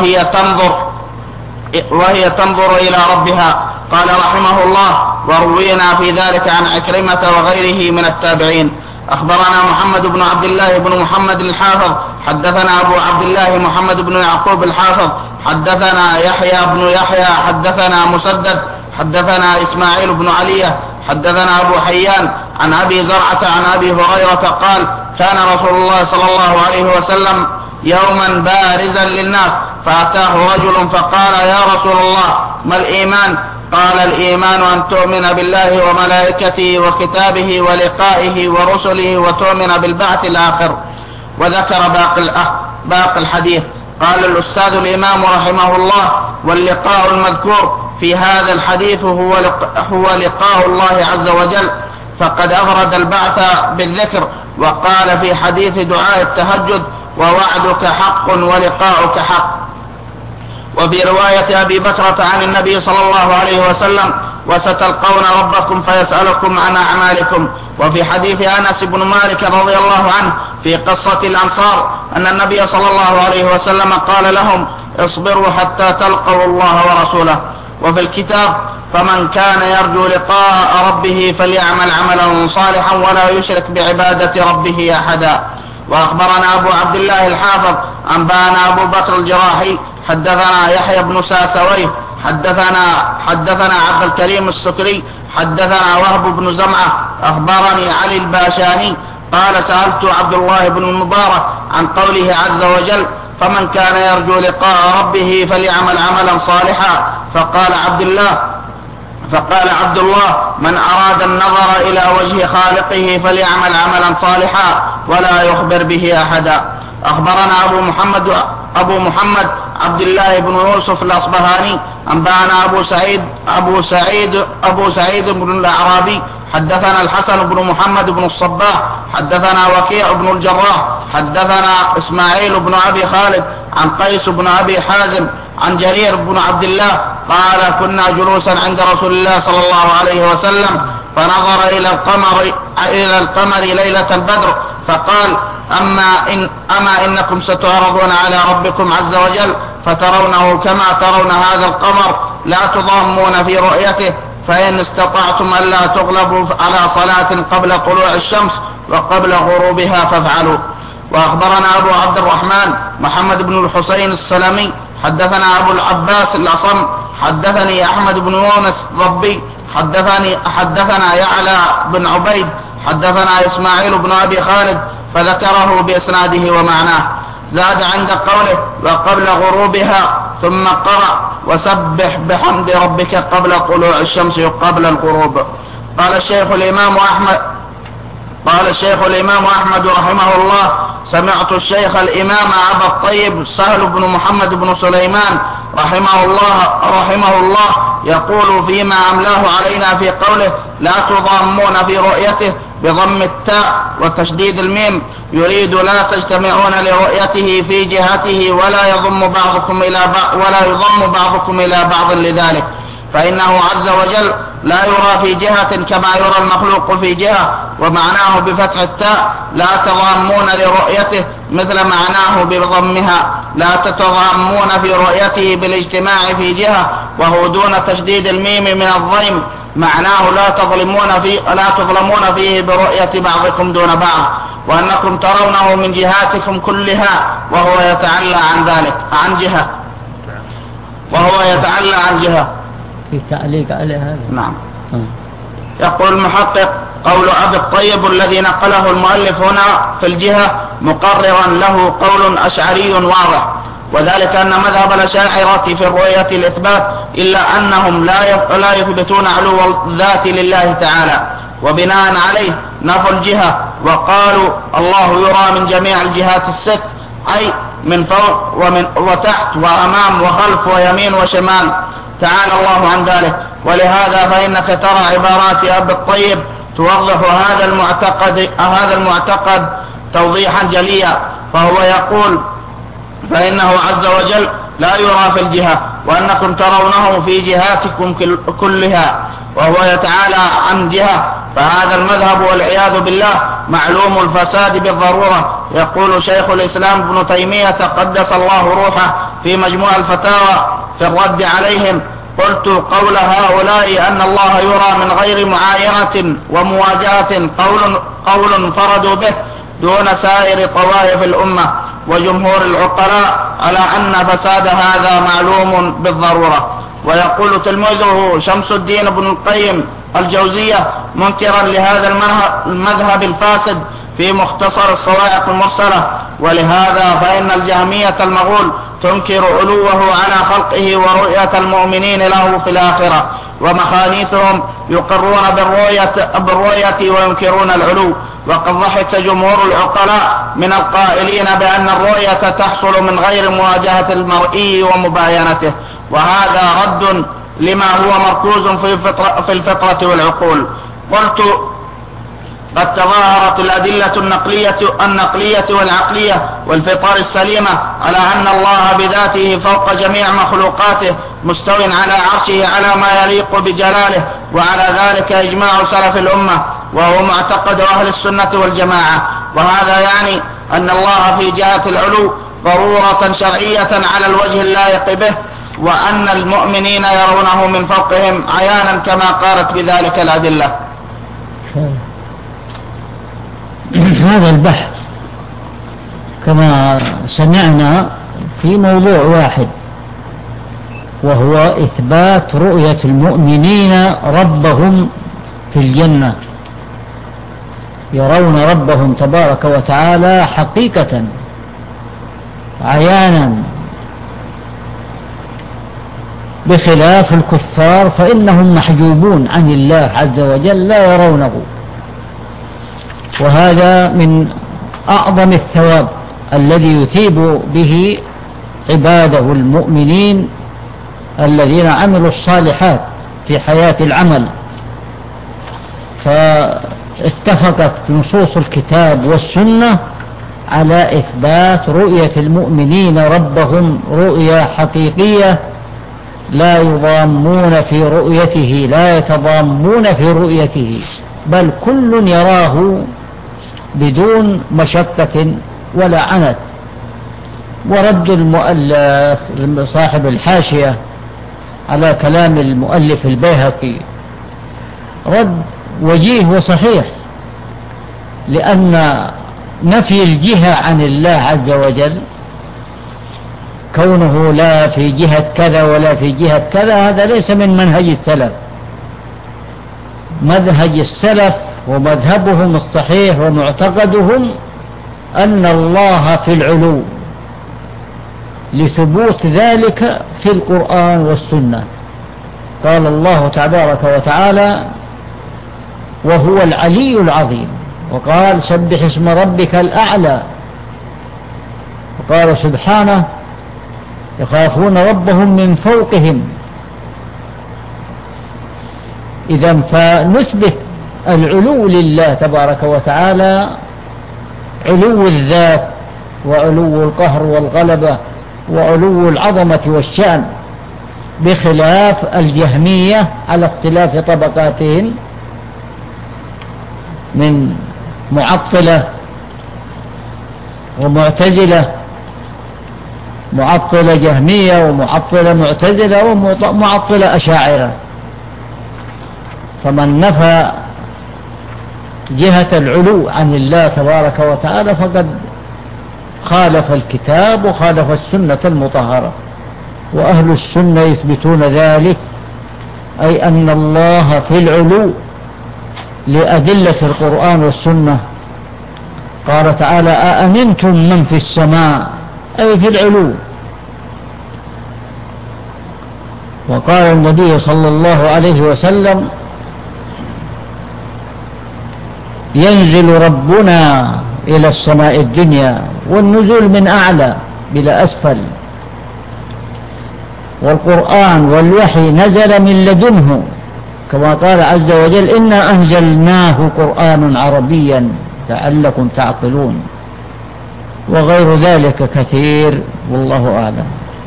وهي تنظر إلى ربها. قال رحمه الله: وروينا في ذلك عن عكرمة وغيره من التابعين. أخبرنا محمد بن عبد الله بن محمد الحافظ حدثنا أبو عبد الله محمد بن يعقوب الحافظ حدثنا يحيى بن يحيى حدثنا مسدد حدثنا إسماعيل بن علية حدثنا أبو حيان عن أبي زرعة عن أبي هريرة قال: كان رسول الله صلى الله عليه وسلم يوما بارزا للناس فأتاه رجل فقال: يا رسول الله، ما الإيمان؟ قال: الإيمان أن تؤمن بالله وملائكته وكتابه ولقائه ورسله وتؤمن بالبعث الآخر. وذكر باقي الحديث. قال الأستاذ الإمام رحمه الله: واللقاء المذكور في هذا الحديث هو لقاء الله عز وجل، فقد أفرد البعث بالذكر، وقال في حديث دعاء التهجد: ووعدك حق ولقاؤك حق. وفي رواية أبي بكرة عن النبي صلى الله عليه وسلم: وستلقون ربكم فيسألكم عن أعمالكم. وفي حديث أنس بن مالك رضي الله عنه في قصة الأنصار أن النبي صلى الله عليه وسلم قال لهم: اصبروا حتى تلقوا الله ورسوله. وفي الكتاب: فمن كان يرجو لقاء ربه فليعمل عملا صالحا ولا يشرك بعبادة ربه أحدا. وأخبرنا أبو عبد الله الحافظ أنبانا أبو بكر الجراحي حدثنا يحيى بن ساسوي حدثنا عبد الكريم السكري حدثنا وهب بن زمعة أخبرني علي الباشاني قال: سألت عبد الله بن المبارك عن قوله عز وجل: فمن كان يرجو لقاء ربه فليعمل عملا صالحا. فقال عبد الله: من أراد النظر إلى وجه خالقه فليعمل عملا صالحا ولا يخبر به أحدا. أخبرنا أبو محمد عبد الله بن يوسف الأصبهاني أنبأنا أبو سعيد بن الأعرابي حدثنا الحسن بن محمد بن الصباح حدثنا وكيع بن الجراح حدثنا إسماعيل بن أبي خالد عن قيس بن أبي حازم عن جرير بن عبد الله قال: كنا جلوسا عند رسول الله صلى الله عليه وسلم فنظر إلى القمر ليلة البدر فقال: أما إنكم ستعرضون على ربكم عز وجل فترونه كما ترون هذا القمر لا تضامون في رؤيته، فإن استطعتم ألا تغلبوا على صلاة قبل طلوع الشمس وقبل غروبها فافعلوا. وأخبرنا أبو عبد الرحمن محمد بن الحسين السلمي حدثنا أبو العباس الأصم حدثني أحمد بن يونس ضبي حدثنا يعلى بن عبيد حدثنا إسماعيل بن أبي خالد فذكره بإسناده ومعناه. زاد عند قوله: وقبل غروبها ثم قرأ: وسبح بحمد ربك قبل طلوع الشمس وقبل الغروب. قال الشيخ الإمام أحمد رحمه الله: سمعت الشيخ الإمام أبا الطيب سهل بن محمد بن سليمان رحمه الله يقول فيما أملاه علينا في قوله: لا تضامون في رؤيته بضم التاء وتشديد الميم، يريد لا تجتمعون لرؤيته في جهته ولا يضم بعضكم إلى بعض لذلك، فإنه عز وجل لا يرى في جهة كما يرى المخلوق في جهة. ومعناه بفتح التاء: لا تضامون لرؤيته، مثل معناه بضمها: لا تتضامون في رؤيته بالاجتماع في جهة، وهو دون تشديد الميم من الضيم، معناه لا تظلمون فيه برؤية بعضكم دون بعض، وأنكم ترونه من جهاتكم كلها، وهو يتعلى عن جهة في تعليق على هذا. نعم. يقول المحقق: قول أبي الطيب الذي نقله المؤلف هنا في الجهة مقررا له قول أشعري واضح، وذلك أن مذهب الأشاعرة في الرؤية الإثبات، إلا أنهم لا يثبتون علو الذات لله تعالى، وبناء عليه نفوا الجهة وقالوا: الله يرى من جميع الجهات الست، أي من فوق وتحت وأمام وخلف ويمين وشمال، تعالى الله عن ذلك. ولهذا فإنك ترى عبارات أبي الطيب توضح هذا المعتقد توضيحا جليا، فهو يقول: فإنه عز وجل لا يرى في الجهة، وأنكم ترونه في جهاتكم كلها، وهو يتعالى عن جهة. فهذا المذهب والعياذ بالله معلوم الفساد بالضرورة، يقول شيخ الإسلام ابن تيمية قدس الله روحه في مجموع الفتاوى في الرد عليهم: قلت قول هؤلاء أن الله يرى من غير معاينة ومواجهة قول انفردوا به دون سائر طوائف الأمة وجمهور العقلاء على أن فساد هذا معلوم بالضرورة. ويقول تلميذه شمس الدين ابن القيم الجوزية منكرا لهذا المذهب الفاسد في مختصر الصواعق المرسلة: ولهذا فإن الجهمية المغول تنكر علوه على خلقه ورؤية المؤمنين له في الآخرة، ومخانيثهم يقرون بالرؤية وينكرون العلو. وقد ضحك جمهور العقلاء من القائلين بأن الرؤية تحصل من غير مواجهة المرئي ومباينته، وهذا رد لما هو مركوز في الفطرة والعقول. قلت قد تظاهرت الأدلة النقلية والعقلية والفطر السليمة على أن الله بذاته فوق جميع مخلوقاته مستو على عرشه على ما يليق بجلاله، وعلى ذلك إجماع سلف الأمة وهو معتقد أهل السنة والجماعة. وهذا يعني أن الله في جهة العلو ضرورة شرعية على الوجه اللائق به، وأن المؤمنين يرونه من فوقهم عيانا كما قالت بذلك الأدلة. هذا البحث كما سمعنا في موضوع واحد، وهو إثبات رؤية المؤمنين ربهم في الجنة، يرون ربهم تبارك وتعالى حقيقة عيانا، بخلاف الكفار فإنهم محجوبون عن الله عز وجل لا يرونه. وهذا من أعظم الثواب الذي يثيب به عباده المؤمنين الذين عملوا الصالحات في حياة العمل. فاتفقت نصوص الكتاب والسنة على إثبات رؤية المؤمنين ربهم رؤية حقيقية، لا يضامون في رؤيته، لا يتضامون في رؤيته، بل كل يراه بدون مشقة ولا عنت. ورد صاحب الحاشية على كلام المؤلف البيهقي رد وجيه وصحيح، لأن نفي الجهة عن الله عز وجل، كونه لا في جهة كذا ولا في جهة كذا، هذا ليس من منهج السلف. منهج السلف ومذهبهم الصحيح ومعتقدهم أن الله في العلو، لثبوت ذلك في القرآن والسنة. قال الله تبارك وتعالى: وهو العلي العظيم. وقال: سبح اسم ربك الأعلى. وقال سبحانه: يخافون ربهم من فوقهم. إذن فنثبت العلو لله تبارك وتعالى، علو الذات وعلو القهر والغلبة وعلو العظمة والشأن، بخلاف الجهمية على اختلاف طبقاتهم من معطلة ومعتزلة، معطلة جهمية ومعطلة معتزلة ومعطلة أشاعرة. فمن نفى جهة العلو عن الله تبارك وتعالى فقد خالف الكتاب وخالف السنة المطهرة. وأهل السنة يثبتون ذلك، أي أن الله في العلو لأدلة القرآن والسنة. قال تعالى: أأمنتم من في السماء، أي في العلو. وقال النبي صلى الله عليه وسلم: ينزل ربنا إلى السماء الدنيا، والنزول من أعلى بلا أسفل. والقرآن والوحي نزل من لدنه، كما قال عز وجل: إنا أنزلناه قرآنا عربيا لعلكم تعقلون. وغير ذلك كثير، والله أعلم.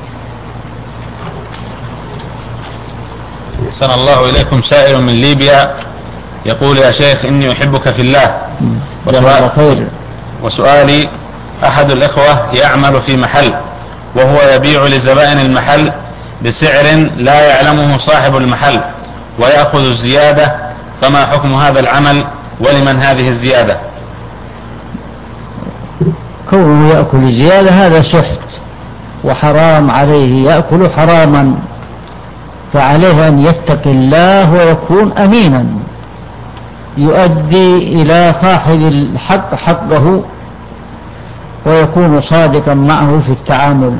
أحسن الله إليكم. سائل من ليبيا يقول: يا شيخ إني أحبك في الله، وسؤالي أحد الإخوة يعمل في محل وهو يبيع لزبائن المحل بسعر لا يعلمه صاحب المحل ويأخذ الزيادة، فما حكم هذا العمل ولمن هذه الزيادة؟ كونه يأكل الزيادة هذا سحت وحرام عليه، يأكل حراما، فعليه أن يتقي الله ويكون أمينا يؤدي إلى صاحب الحق حقه ويكون صادقا معه في التعامل،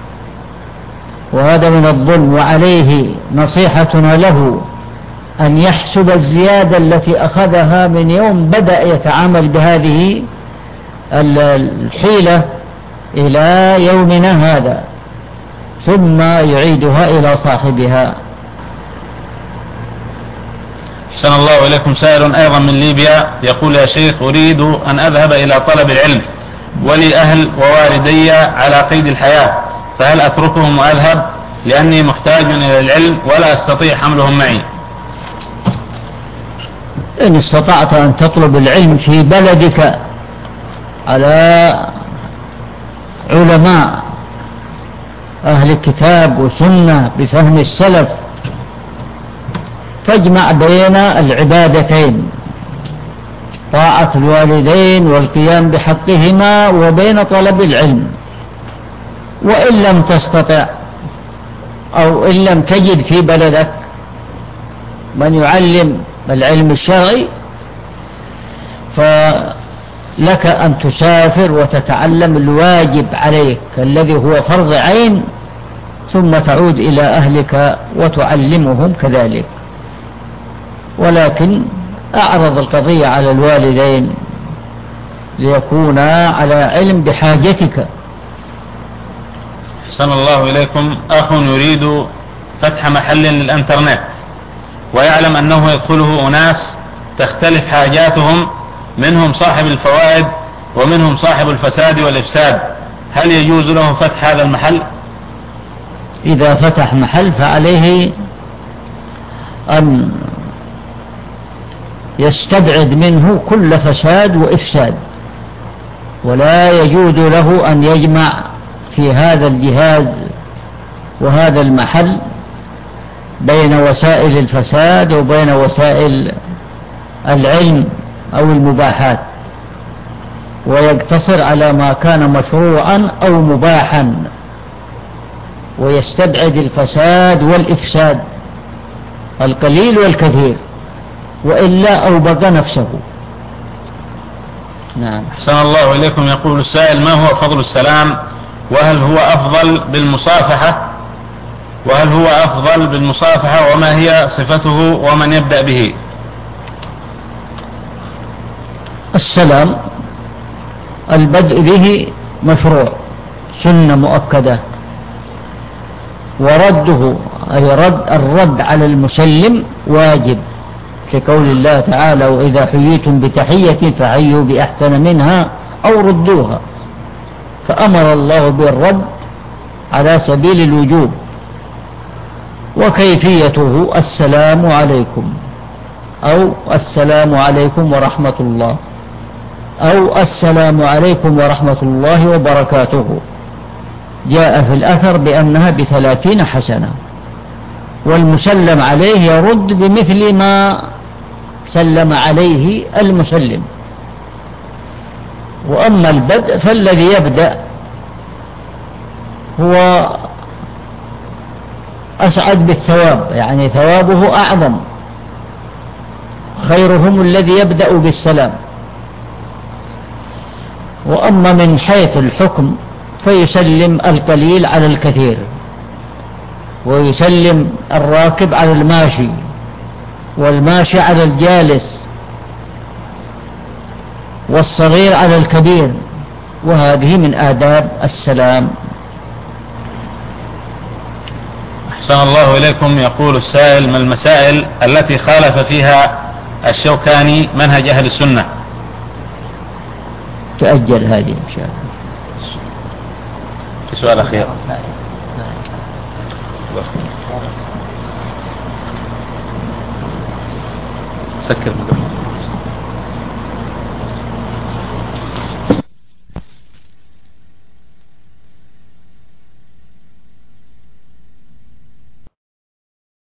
وهذا من الظلم. وعليه نصيحتنا له أن يحسب الزيادة التي أخذها من يوم بدأ يتعامل بهذه الحيلة إلى يومنا هذا، ثم يعيدها إلى صاحبها. أحسن الله إليكم. سائل أيضا من ليبيا يقول: يا شيخ، أريد أن أذهب إلى طلب العلم ولي أهل ووالدي على قيد الحياة، فهل أتركهم وأذهب لأني محتاج إلى العلم ولا أستطيع حملهم معي؟ إن استطعت أن تطلب العلم في بلدك على علماء أهل كتاب وسنة بفهم السلف، تجمع بين العبادتين، طاعة الوالدين والقيام بحقهما وبين طلب العلم. وإن لم تستطع أو إن لم تجد في بلدك من يعلم العلم الشرعي، فلك أن تسافر وتتعلم الواجب عليك الذي هو فرض عين، ثم تعود إلى أهلك وتعلمهم كذلك. ولكن أعرض القضية على الوالدين ليكونا على علم بحاجتك. أحسن الله إليكم. أخ يريد فتح محل للإنترنت ويعلم أنه يدخله أناس تختلف حاجاتهم، منهم صاحب الفوائد ومنهم صاحب الفساد والإفساد، هل يجوز له فتح هذا المحل؟ إذا فتح محل فعليه أن يستبعد منه كل فساد وإفساد، ولا يجوز له أن يجمع في هذا الجهاز وهذا المحل بين وسائل الفساد وبين وسائل العلم أو المباحات، ويقتصر على ما كان مشروعا أو مباحا، ويستبعد الفساد والإفساد القليل والكثير، وإلا أوبق نفسه. نعم. أحسن الله إليكم. يقول السائل: ما هو فضل السلام؟ وهل هو أفضل بالمصافحة وما هي صفته ومن يبدأ به؟ السلام البدء به مشروع، سنة مؤكدة، ورده أي الرد على المسلم واجب، كقول الله تعالى: وإذا حييتم بتحية فحيوا بأحسن منها أو ردوها، فأمر الله بالرد على سبيل الوجوب. وكيفيته: السلام عليكم، أو السلام عليكم ورحمة الله، أو السلام عليكم ورحمة الله وبركاته. جاء في الأثر بأنها ب30 حسنة، والمسلم عليه يرد بمثل ما سلم عليه المسلم. وأما البدء فالذي يبدأ هو أسعد بالثواب، يعني ثوابه أعظم، خيرهم الذي يبدأ بالسلام. وأما من حيث الحكم فيسلم القليل على الكثير، ويسلم الراكب على الماشي، والماشي على الجالس، والصغير على الكبير، وهذه من آداب السلام. أحسن الله إليكم. يقول السائل: ما المسائل التي خالف فيها الشوكاني منهج أهل السنة؟ تأجل هذه إن شاء الله. في سؤال أخير. سكر